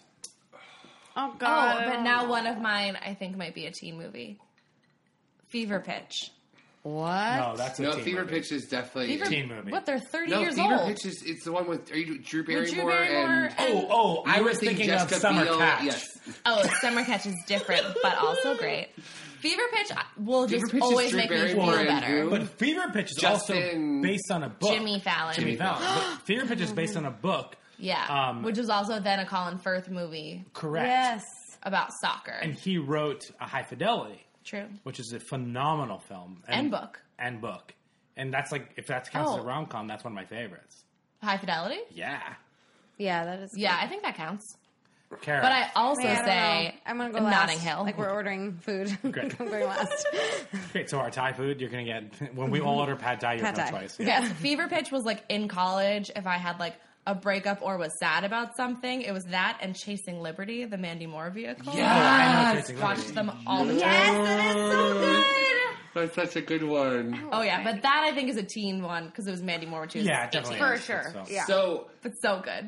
Oh Oh, god. but now one of mine I think might be a teen movie. Fever Pitch. What? No, that's a No, teen Fever movie. Pitch is definitely Fever, Teen movie. What? They're thirty No, years Fever old. Pitch is it's the one with are you Drew Barrymore, Drew Barrymore and and- Oh, oh, I You was think thinking Jessica of Summer Biel- Catch. Yes. Oh, Summer Catch is different, but also great. Fever Pitch will Fever just Pitch is always Drew make me Barrymore feel and better. who? But Fever Pitch is Justin- also based on a book. Jimmy Fallon. Jimmy Fallon. But Fever Pitch is based on a book. Yeah, Um, which is also then a Colin Firth movie Correct. Yes. about soccer. And he wrote A High Fidelity, True. which is a phenomenal film. And book. And book. And that's like, if that counts as a Oh. rom-com, that's one of my favorites. High Fidelity? Yeah. Yeah, that is. Yeah, I think that counts. Kara. But I also Wait, I don't say know. I'm gonna go Notting last. Hill. Like we're ordering food. Great. I'm going last. Great, so our Thai food, you're going to get, when we all order pad Thai, you have Pad no Thai. choice. Yes, Fever Pitch was like in college. If I had like a breakup or was sad about something, it was that and Chasing Liberty, the Mandy Moore vehicle. Oh, I know Chasing Watched Liberty. them all the time. Yes, that is so good. That's such a good one. Oh yeah, but that I think is a teen one because it was Mandy Moore when she was Yeah, definitely. For is. sure. So- Yeah. So but so good.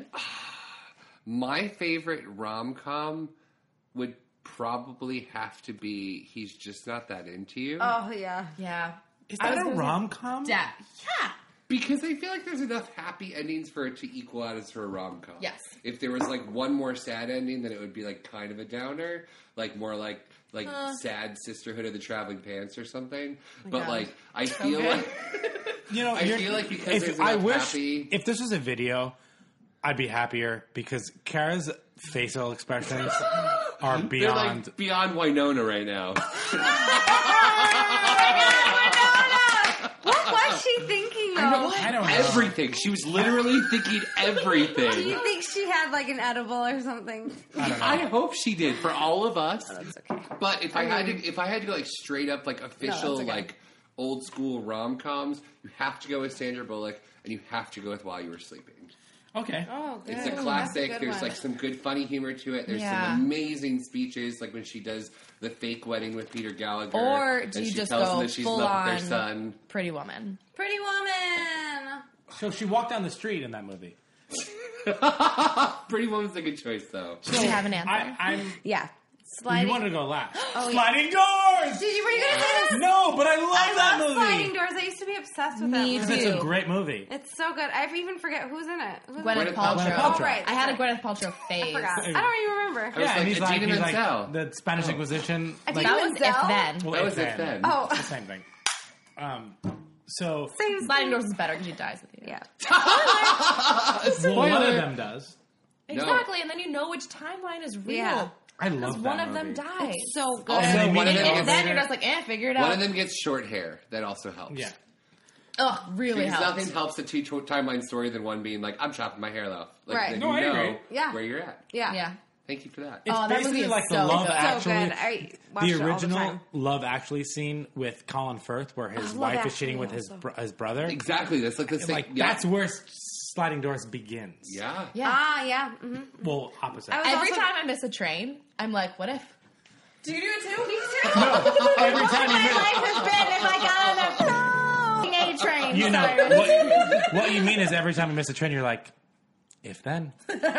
my favorite rom com would probably have to be He's Just Not That Into You. Oh yeah. Yeah, Is I that was a gonna say- rom-com? yeah, yeah. Because I feel like there's enough happy endings for it to equal out as for a rom com. Yes. If there was like one more sad ending, then it would be like kind of a downer, like more like like sad Sisterhood of the Traveling Pants or something. but God. like I feel good. like You know, I you're- feel like because if, there's I enough wish happy- if this was a video, I'd be happier because Kara's facial expressions are they're beyond. like beyond Winona right now. What was she thinking of? I don't know. Everything. She was literally thinking Do everything. you think she had like an edible or something? I don't know. I hope she did for all of us. That's okay. But if I had to, if I had to go like straight up like official okay. like old school rom coms, you have to go with Sandra Bullock and you have to go with While You Were Sleeping. Okay. Oh, good. It's a That's classic. good There's one. like some good funny humor to it. There's Yeah. some amazing speeches, like when she does the fake wedding with Peter Gallagher. Or and do you she just tells go him that she's full in love with on their son. Pretty Woman? Pretty Woman. So she walked down the street in that movie. Pretty Woman's a good choice, though. Do you have an answer? I, I'm Yeah. Sliding. You wanted to go last. Oh, Sliding Doors! Did you, were you going to say this? No, but I love I that love movie. Sliding Doors. I used to be obsessed with that Me movie. It's too. a great movie. It's so good. I even forget who's in it. Who's in Gwyneth it? Paltrow. Gwyneth Paltrow. Oh, right. I had a that's right. Gwyneth Paltrow phase. I forgot. I don't even remember. I was Yeah, like, and he's like, Idina he's like Menzel. the Spanish Inquisition. I Like, think That was Menzel? If Then. well, That was it's it then. Oh. It's the same thing. Um, so, Same Sliding Doors is better because she dies at the end. Yeah. well, one of them does. Exactly, and then you know which timeline is real. Yeah. I Because love that one of them movie. dies. So good. Also, And they one meet of them in And the then elevator. you're just like, eh, figure it One out. of them gets short hair. That also helps. Yeah. Ugh, really Because helps. nothing helps a two timeline story than one being like, I'm chopping my hair off. Like, Right. Then No, you I know agree. Yeah. where you're at. Yeah. Yeah. Thank you for that. It's Oh, that basically movie is like the so Love good. So Actually. So good. I watch The it all the original time. Love Actually scene with Colin Firth, where his Love wife is Actually cheating with his also. br- his brother. Exactly. That's like the same. Like yeah. that's where Sliding Doors begins. Yeah. Yeah. Ah, yeah. Mm-hmm. Well, opposite. I was Every also- time I miss a train, I'm like, what if? Do you do it too? Every time you miss, has been if I got on a A train. you know what, what you mean is every time you miss a train, you're like, if then.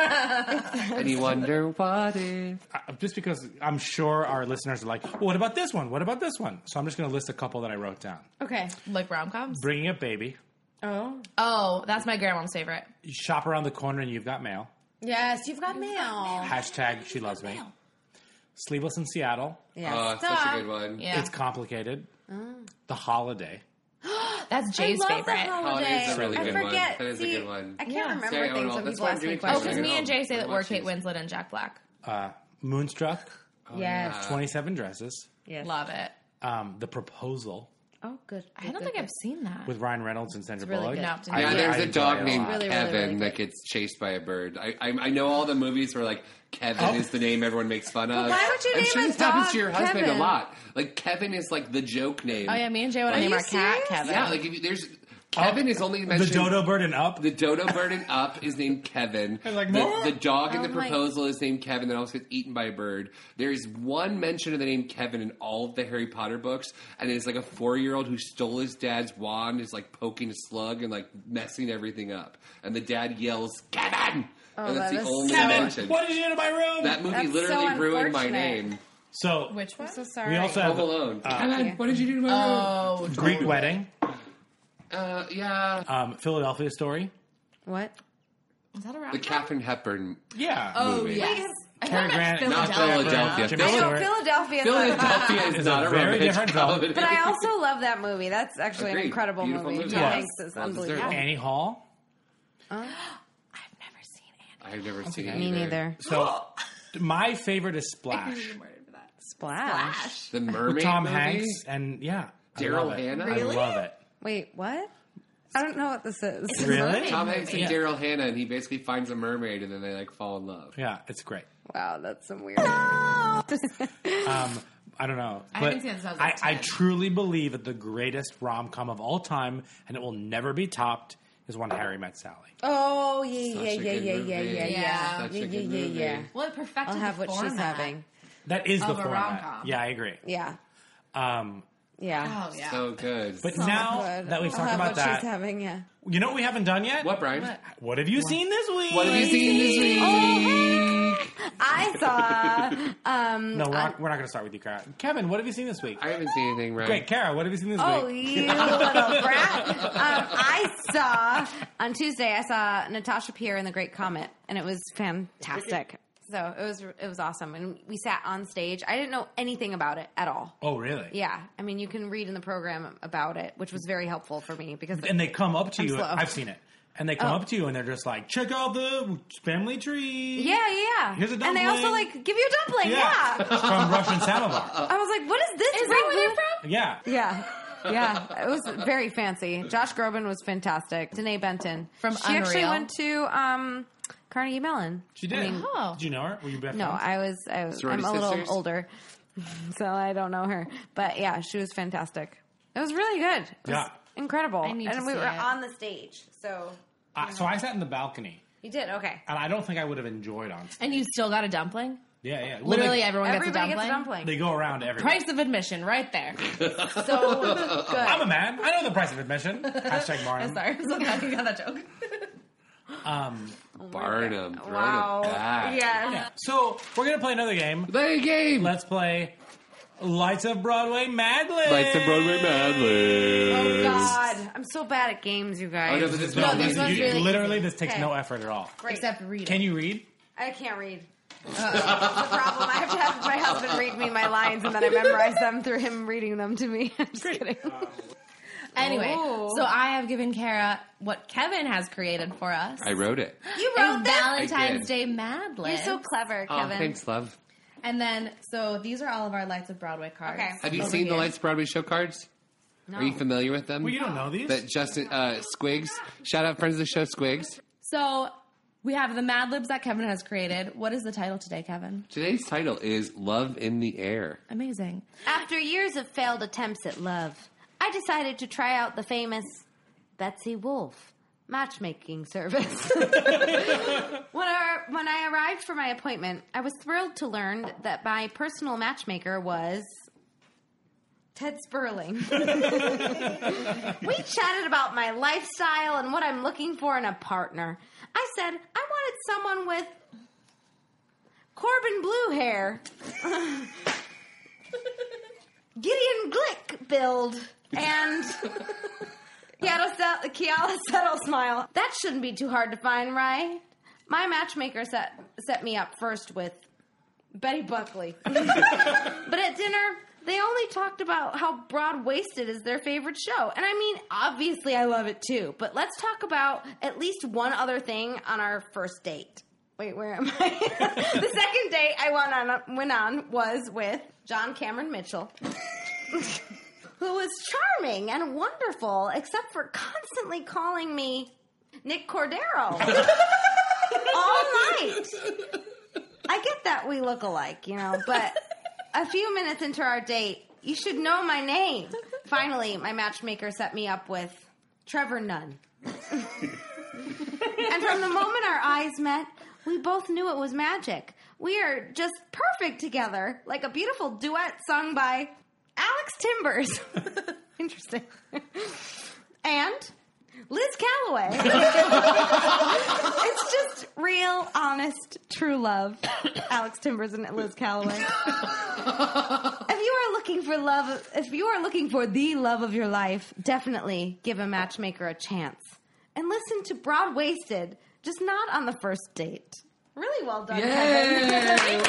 And you wonder what if. Uh, Just because I'm sure our listeners are like, well, what about this one? What about this one? So I'm just going to list a couple that I wrote down. Okay. Like rom-coms? Bringing Up Baby, Oh. Oh, that's my grandma's favorite. you shop around the corner and you've got mail. Yes, you've got mail. Hashtag She Loves Me. Sleepless in Seattle. Yes. Oh, it's such a good one. Yeah. It's complicated. The Holiday. That's Jay's I love favorite. The Holiday's holiday. a really I good one. forget. That is a See, good one. I can't Yeah. remember Sarah things O'Donnell, when that's people why I'm ask me doing questions. Oh, because me and Jay say that we're Watch Kate these. Winslet and Jack Black. Uh, Moonstruck. Yes. twenty-seven Dresses. Yes. Love it. Um, the Proposal Oh, good. I don't think I've seen that. with Ryan Reynolds and Sandra really Bullock. good. No, didn't I- Yeah, see there's I a enjoy dog it a named lot. Really, really, Kevin really that good. gets chased by a bird. I, I I know all the movies where like Kevin Oh. is the name everyone makes fun of. why would you I'm name sure a this happens dog to your husband Kevin? a lot. Like Kevin is like the joke name. Oh, yeah, me and Jay want to Are name you our cat serious? Kevin. Yeah, like if you, there's Kevin is only The mentioned. Dodo Bird and Up. The dodo bird and Up is named Kevin. I was like, the, more? the dog in the Oh my- proposal is named Kevin that also gets eaten by a bird. There is one mention of the name Kevin in all of the Harry Potter books, and it's like a four-year-old who stole his dad's wand, is like poking a slug and like messing everything up. And the dad yells, Kevin! Oh, and that's that the is only Kevin, mention. what did you do to my room? That movie That's literally so ruined my unfortunate. name. so Which one? I'm so sorry. we also have Home Alone. uh, Kevin, what did you do to my room? Oh, Greek Wedding, Uh, yeah. um, Philadelphia Story. What? is that a rom The Katharine Hepburn Yeah. Oh, movie. yes. Cary Grant, Not Philadelphia. Jimmy I know Stewart. Philadelphia. Philadelphia is Is not a a very romantic different film. comedy. But I also love that movie. That's actually Agreed. an incredible Beautiful movie. movie. Tom Yes. Hanks is Well deserved. unbelievable. Annie Hall. I've never seen it. I've never seen it Me either. neither. So my favorite is Splash Splash. The Mermaid with Tom movie? Hanks and yeah, I Daryl love it. Hannah? I love it. Wait, what? I don't know what this is. Really? Tom Hanks and Yeah. Daryl Hannah, and he basically finds a mermaid, and then they like fall in love. Yeah, it's great. Wow, that's some weird. Um, I don't know, I but haven't seen it since I was like I, I ten. truly believe that the greatest rom com of all time, and it will never be topped, is When Harry Met Sally. Oh yeah, Such yeah, a yeah, good yeah, movie. yeah, yeah, Yeah. yeah, Such a yeah, good yeah, yeah, movie. yeah. Well, it perfected I'll have the what she's format. having. That is the Of a format. rom-com. Yeah, I agree. Yeah, Um, yeah. Oh, yeah. So good. but now Good. that we've I'll talked have about what that, she's having. Yeah. you know what we haven't done yet? What, Brian? What? What have you seen this week? What have you seen this week? I saw. Um, No, we're not, we're not going to start with you, Kara. Kevin, what have you seen this week? I haven't seen anything, right? Great, Kara, what have you seen this Oh, week? you little brat! Um, I saw on Tuesday. I saw Natasha Pierre in The Great Comet, and it was fantastic. So it was it was awesome, and we sat on stage. I didn't know anything about it at all. Oh, really? Yeah, I mean, you can read in the program about it, which was very helpful for me because And they come up to I'm you. slow. I've seen it. And they come Oh. up to you and they're just like, check out the family tree. yeah, yeah, yeah. Here's a and they also dumpling. like give you a dumpling. Yeah, It's from Russian Samovar. I was like, what is this? Is that where they're from? Yeah. Yeah. Yeah, it was very fancy. Josh Groban was fantastic. Danae Benton. From She actually Unreal. went to um, Carnegie Mellon. She did. I mean, Oh. Did you know her? Were you best no, friends? I was. I was I'm Sorority a little sisters? older, so I don't know her. But yeah, she was fantastic. It was really good. It was Yeah. incredible. I need and to we see were it. on the stage, so Uh, so I sat in the balcony, you did okay. and I don't think I would have enjoyed on stage. And you still got a dumpling? Yeah, yeah. Well, Literally they, everyone gets a Everybody dumpling? gets a dumpling. they go around everywhere. Price of admission right there. So good. I'm a man. I know the price of admission. Hashtag I'm Martin. sorry. I'm so glad you got that joke. Um, Barnum, throwing Wow. it back. Yes. yeah. So we're gonna play another game. Play a game. Let's play Lights of Broadway Mad Libs. Lights of Broadway Mad Libs. Oh God, I'm so bad at games, you guys. Oh, no, but this No, No, this, this one's you- really literally, easy. this takes Okay. no effort at all. Great. Except reading. Can you read? I can't read. That's the problem. I have to have my husband read me my lines, and then I memorize them through him reading them to me. I'm just kidding. Anyway, Ooh. so I have given Kara what Kevin has created for us. I wrote it. You a wrote this? Valentine's I Day Mad Lib. You're so clever, Oh, Kevin. thanks, love. And then, so these are all of our Lights of Broadway cards. Okay. Have you Over seen here. the Lights Broadway show cards? No. Are you familiar with them? Well, you don't know these. That Justin uh, Squigs. Shout out friends of the show, Squigs. So we have the Mad Libs that Kevin has created. What is the title today, Kevin? Today's title is Love in the Air. Amazing. After years of failed attempts at love, I decided to try out the famous Betsy Wolf matchmaking service. when, I, when I arrived for my appointment, I was thrilled to learn that my personal matchmaker was Ted Sperling. We chatted about my lifestyle and what I'm looking for in a partner. I said I wanted someone with Corbin blue hair, Gideon Glick build, and Kiara Kiala Settle smile. That shouldn't be too hard to find, right? My matchmaker set set me up first with Betty Buckley. But at dinner, they only talked about how broad-waisted is their favorite show. And I mean, obviously I love it too. But let's talk about at least one other thing on our first date. Wait, where am I? The second date I went on, went on was with John Cameron Mitchell, who was charming and wonderful, except for constantly calling me Nick Cordero all night. I get that we look alike, you know, but a few minutes into our date, you should know my name. Finally, my matchmaker set me up with Trevor Nunn. And from the moment our eyes met, we both knew it was magic. We are just perfect together, like a beautiful duet sung by Alex Timbers. Interesting. And Liz Calloway. It's just real, honest, true love. Alex Timbers and Liz Calloway. If you are looking for love, if you are looking for the love of your life, definitely give a matchmaker a chance. And listen to Broad Wasted, just not on the first date. Really well done, Kevin.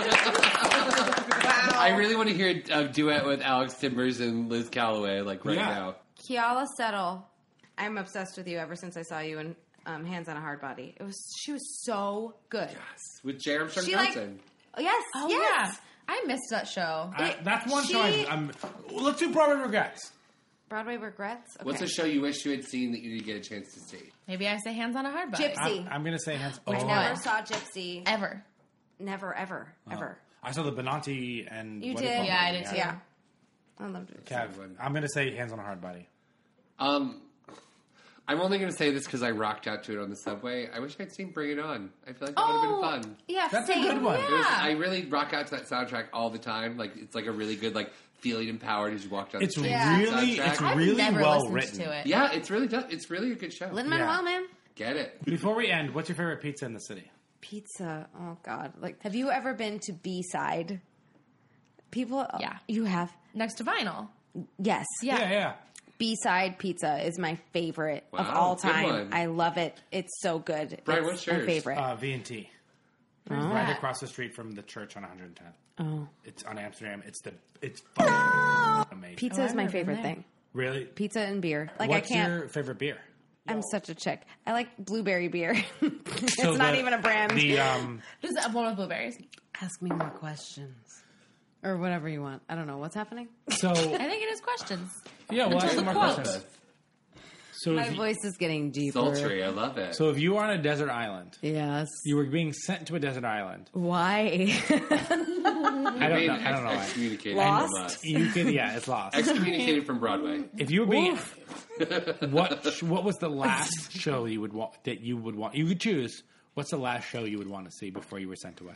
Wow. I really want to hear a duet with Alex Timbers and Liz Calloway, like right Yeah. now. Kiala Settle. I'm obsessed with you ever since I saw you in um, Hands on a Hard Body. It was she was so good. With J. Armstrong She, like- Johnson. Oh, yes, Oh, yes. yeah. I missed that show. I, It- that's one she- show I, I'm. Let's do Broadway Regrets. Broadway Regrets. Okay. What's a show you wish you had seen that you didn't get a chance to see? Maybe I say Hands on a Hard Body. Gypsy. I'm, I'm going to say hands. I Oh. never saw Gypsy. Ever. Never, ever, ever. I saw the Benanti and You what do did? call Yeah, it? I did too. Yeah. I loved it. Kev, I'm going to say hands on a hard body. Um, I'm only going to say this because I rocked out to it on the subway. I wish I'd seen Bring It On. I feel like that would have been fun. Yeah, That's a same. good one. It was, I really rock out to that soundtrack all the time. Like it's like a really good like feeling empowered as you walk down It's the street. Yeah. really, Soundtrack. it's I've really never well listened written. to it. Yeah, it's really do- it's really a good show. Lin Yeah. Manuel, man. Get it? Before we end, what's your favorite pizza in the city? Pizza. Oh God. Like, have you ever been to B Side? People. Yeah. You have. Next to Vinyl. Yes. Yeah. Yeah, yeah. B Side Pizza is my favorite of Wow, all good time. one. I love it. It's so good. Brian, it's what's my yours? favorite. Uh, V and T. Right across the street from the church on one hundred ten. oh, It's on Amsterdam. It's the it's fucking amazing. pizza Oh, is I've my never been favorite there. thing. Really? Pizza and beer. Like What's I can't. your favorite beer? I'm such a chick. I like blueberry beer. it's So not the- even a brand. The um, Just have one with blueberries. Ask me more questions. Or whatever you want. I don't know. What's happening? so I think it is questions. yeah, we'll ask the some more quote. questions. So My if, you, voice is getting deeper. Sultry, I love it. so if you were on a desert island, Yes. you were being sent to a desert island. Why? I don't know. I don't know why. Excommunicated Lost? from us. You could, yeah, it's lost. Excommunicated from Broadway. If you were being, what sh- what was the last show you would want that you would want? You could choose. What's the last show you would want to see before you were sent away?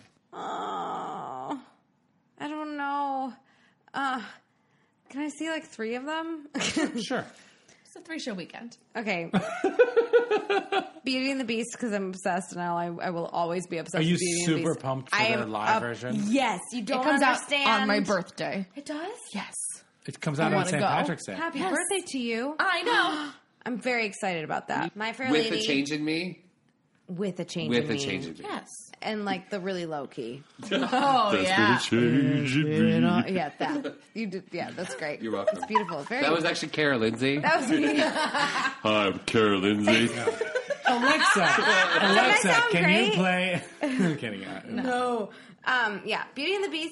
Oh, I don't know. Uh, can I see like three of them? Sure. a three show weekend. Okay. Beauty and the Beast, because I'm obsessed now. I, I will always be obsessed Are you with Beauty and the super Beast. pumped for I the am live up- version? Yes. You don't It comes understand. out on my birthday. It does? Yes. It comes out I on wanna Saint go. Patrick's Day. Happy Yes. birthday to you. I know. I'm very excited about that. My Fair With Lady. a change in me. With a change With in a me. change in me. Yes. And like the really low key. Oh, yeah. Yeah, that. You did. Yeah, that's great. You're welcome. It's beautiful. Very That was actually Kara Lindsay. That was me. Hi, I'm Kara Lindsay. Alexa, Alexa, sound can great? you play? I'm kidding. uh, No. Um, yeah, Beauty and the Beast.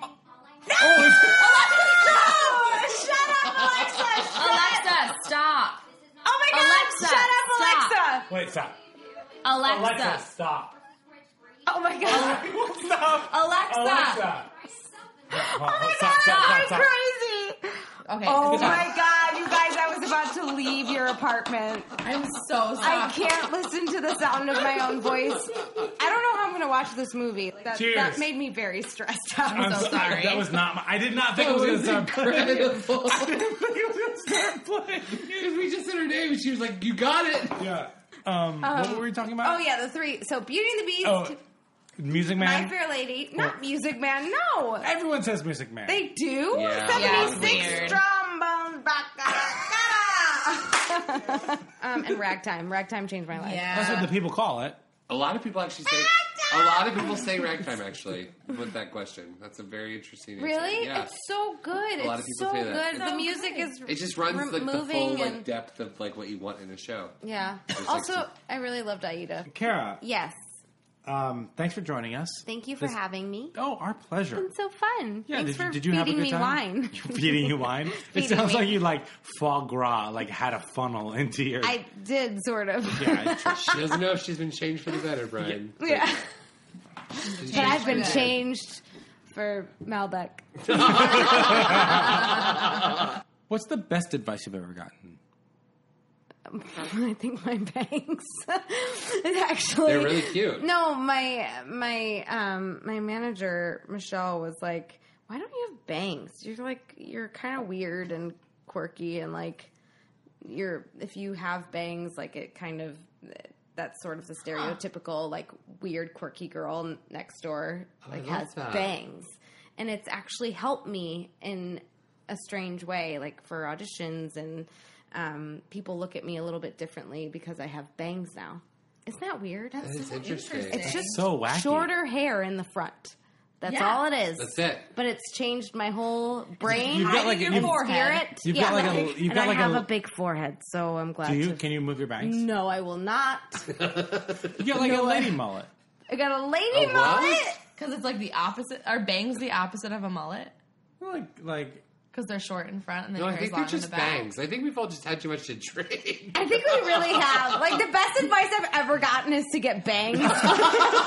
Alexa, stop. Oh my god! Alexa, Shut up, stop. Alexa! Wait, stop. Alexa. Alexa, stop. Oh my god! Stop. Alexa. Alexa. Oh my God, I'm crazy! Okay. Oh good job. my god, you guys, I was about to leave your apartment. I'm so sorry. I can't listen to the sound of my own voice. I don't know how I'm going to watch this movie. That, Cheers. that made me very stressed out. I'm so sorry. That was not my. I did not think it was going to start playing. Incredible. I didn't think it was going to start playing. Because we just said her name and she was like, you got it. Yeah. Um, what were we talking about? Oh yeah, the three. So Beauty and the Beast, Oh, Music My Man. Fair Lady, not Oh. Music Man, no. Everyone says Music Man. They do? Yeah. Yeah, seventy-six weird. trombones. um, and Ragtime. Ragtime changed my life. That's what Yeah. the people call it. A lot of people actually say. A lot of people say ragtime actually with that question. That's a very interesting answer. Really? Yeah. It's so good. A lot of it's people so say that. good. So the music good. is It just runs rem- like the moving full like and depth of like what you want in a show. yeah. like Also, some- I really loved Aida. Kara, Yes. um, thanks for joining us. Thank you for This- having me. Oh, our pleasure. It's been so fun. Yeah, Thanks did, for you- did you have a feeding good me time? wine. Feeding you wine? It Feeding sounds me. like you like foie gras, like had a funnel into your. I did sort of. yeah, it's true. She doesn't know if she's been changed for the better, Brian. Yeah. She's But I've been good. changed for Malbec. What's the best advice you've ever gotten? I think my bangs. Actually, They're really cute. No, my my um my manager Michelle was like, "Why don't you have bangs? You're like you're kind of weird and quirky, and like you're if you have bangs, like it kind of that's sort of the stereotypical like weird quirky girl next door like love has that. bangs, and it's actually helped me in a strange way, like for auditions and." Um, people look at me a little bit differently because I have bangs now. Isn't that weird? That is interesting. It's just So wacky. shorter hair in the front. That's Yeah. all it is. That's it. But it's changed my whole brain. You've got like a- and you've- spirit. you've yeah. got like a- you've and got I like have a- a, big forehead, so I'm glad Do you? to. Can you move your bangs? No, I will not. You got like a lady mullet. I got a lady A what? mullet. Because it's like the opposite. Are bangs the opposite of a mullet? Like, like Because they're short in front and then No, your I hair's think long they're in the just back. bangs. I think we've all just had too much to drink. I think we really have. Like the best advice I've ever gotten is to get bangs. like that's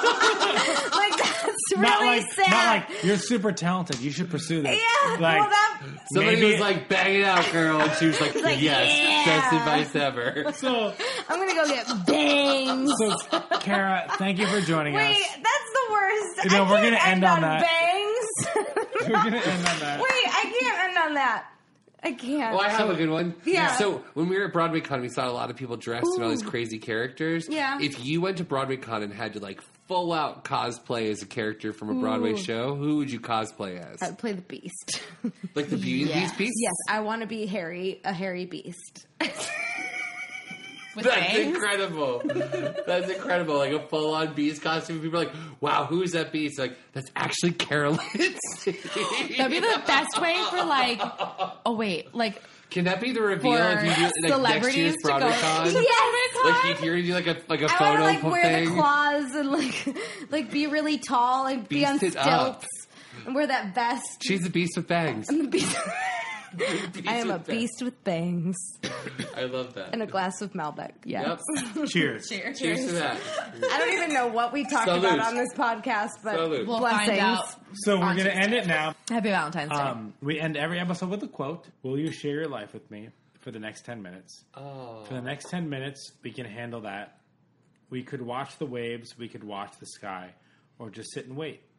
really not like sad. not like you're super talented. You should pursue this. yeah. Like, well, that. Somebody maybe- was like, "Bang it out, girl," and she was like, like, "Yes, yeah. best advice ever." So, I'm gonna go get bangs. so Kara, thank you for joining Wait, us. that's the worst. You know, I we're can't gonna end on that. bangs. We're gonna end on that. Wait, I can't end on that. I can't. Oh, I have a good one. Yeah. So when we were at BroadwayCon, we saw a lot of people dressed in all these crazy characters. Yeah. If you went to BroadwayCon and had to like full out cosplay as a character from a Broadway show, who would you cosplay as? I'd play the Beast. Like the Beauty and the Yeah. Beast piece? yes, I want to be Harry, a hairy Beast. With That's bangs? incredible. That's incredible. Like a full on Beast costume. People are like, wow, who's that Beast? Like, that's actually Carolyn. That'd be the best way for like. Oh wait, like Can that be the reveal For if you do like next celebrities year's to go- BroadwayCon? Yes, Like you hear you do like a like a I want photo to like wear thing. the claws and like like be really tall and be on Beast it stilts up. and wear that vest. She's a beast with bangs. The beast. Beast I am a with bangs. beast with bangs I love that. and a glass of Malbec. Yes. Yep. Cheers. cheers. Cheers to that. I don't even know what we talked Salute. about on this podcast, but Salute. We'll blessings. find out. So we're on gonna end Tuesday. it now. Happy Valentine's Day. Um, we end every episode with a quote. Will you share your life with me for the next ten minutes? Oh. For the next ten minutes, we can handle that. We could watch the waves, we could watch the sky, or just sit and wait.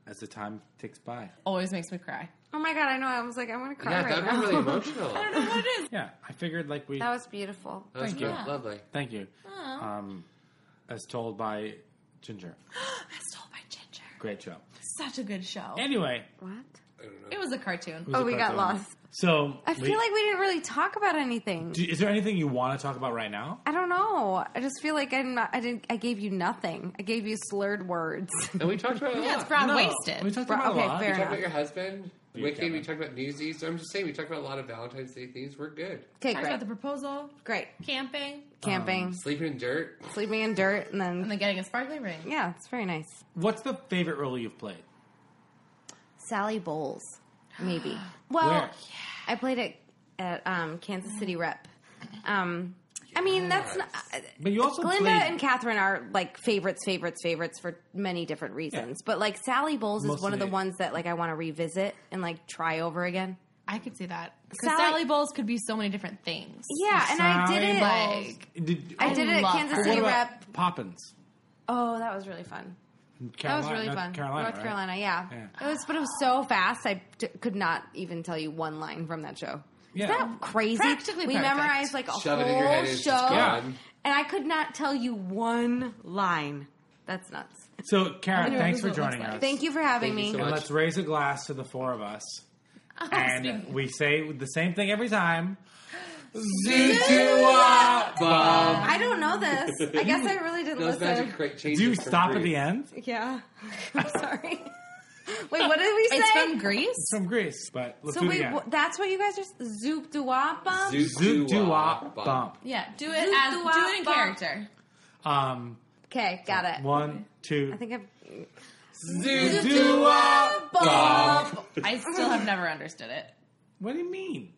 as the time ticks by. Always makes me cry. Oh my god, I know. I was like, I'm gonna cry Yeah, right that now. was really emotional. I don't know what it is. Yeah, I figured like we. That was beautiful. That was Thank you. good. Lovely. Thank you. Um, as told by Ginger. As told by Ginger. Great show. Such a good show. Anyway, What? It was a cartoon. it was Oh, a we got cartoon. lost. So I we- feel like we didn't really talk about anything. do- is there anything you want to talk about right now? I don't know. I just feel like I'm not. I didn't. I gave you nothing. I gave you slurred words. And we talked about it a Yeah, lot. it's brown No, wasted. We talked Bro- about okay, a lot. fair We talked enough. about your husband. You, Wicked. We Kevin. talked about Newsies. So I'm just saying, we talked about a lot of Valentine's Day themes. We're good. Okay, Talked great. about the proposal, Great. camping, Camping, Sleeping in dirt. sleeping in dirt, and and then then getting a sparkly ring. yeah, it's very nice. What's the favorite role you've played? Sally Bowles, maybe. Well, Where? I played it at um, Kansas City Rep. Um, I mean, that's not. But you also Glinda played and Catherine are like favorites, favorites, favorites for many different reasons. But like Sally Bowles is one of the Mostly- ones that like I want to revisit and like try over again. I could see that. Because Sally- Sally Bowles could be so many different things. Yeah, and I did Sally it. Like, Did, I oh, did it at love Kansas her. what City about Rep. Poppins? Oh, that was really fun. Carolina, That was really North fun. Carolina, North right? Carolina, yeah. Yeah. It was, but it was so fast. I t- could not even tell you one line from that show. Yeah. Isn't that crazy? Practically we perfect. memorized like a Shove whole it in your head. It's show, just Yeah. gone. and I could not tell you one line. That's nuts. So, Karen, know thanks this for is what it joining looks us. like. Thank you for having Thank you me. so And much. let's raise a glass to the four of us. And we say the same thing every time. I don't know this. I guess I really didn't Those listen. magic crate changes. Do you from stop at Greece. the end? Yeah. I'm sorry. Wait, what did we say? it's from Greece. It's from Greece, but let's so do it wait, again. wh- that's what you guys just zoop duapa? Zoot Zoot doo doo wop wop bump. bump. Yeah, do it Zoot as doo do it in wop bump. character. Um, Okay, got it. one, two. I think I've. Zoot doo wop bump. I still have never understood it. What do you mean?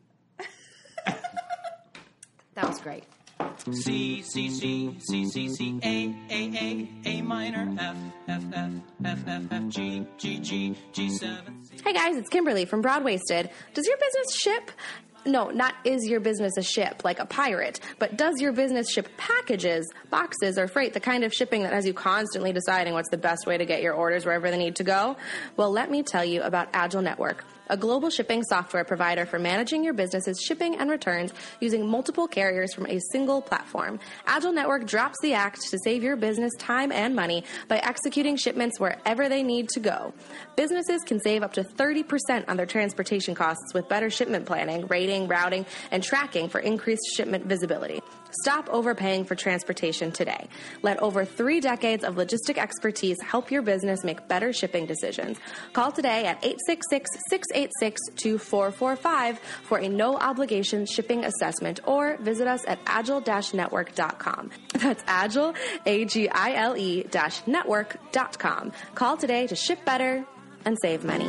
That was great. C C C C C C A A A A minor F F F F F F G G G G seven. Hey guys, it's Kimberly from Broadwasted. Does your business ship? No, not is your business a ship, like a pirate, but does your business ship packages, boxes, or freight, the kind of shipping that has you constantly deciding what's the best way to get your orders wherever they need to go? Well, let me tell you about Agile Network, a global shipping software provider for managing your business's shipping and returns using multiple carriers from a single platform. Agile Network drops the act to save your business time and money by executing shipments wherever they need to go. Businesses can save up to thirty percent on their transportation costs with better shipment planning, rating, routing, and tracking for increased shipment visibility. Stop overpaying for transportation today. Let over three decades of logistic expertise help your business make better shipping decisions. Call today at eight six six, six eight six, two four four five for a no-obligation shipping assessment or visit us at agile dash network dot com. That's Agile, A G I L E dash network dot com. Call today to ship better and save money.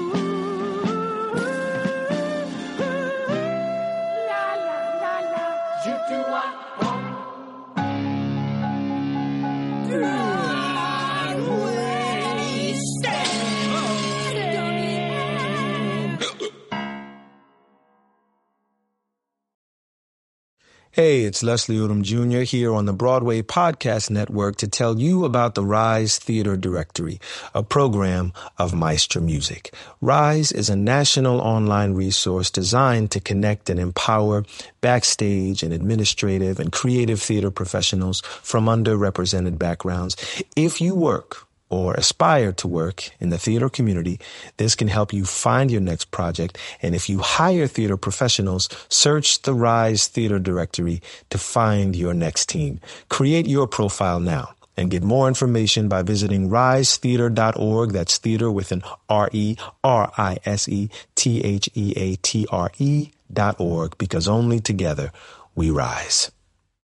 Hey, it's Leslie Odom Junior here on the Broadway Podcast Network to tell you about the Rise Theater Directory, a program of Maestro Music. Rise is a national online resource designed to connect and empower backstage and administrative and creative theater professionals from underrepresented backgrounds. If you work or aspire to work in the theater community, this can help you find your next project. And if you hire theater professionals, search the Rise Theater Directory to find your next team. Create your profile now and get more information by visiting rise theater dot org. That's theater with an R E R I S E T H E A T R E dot org, because only together we rise.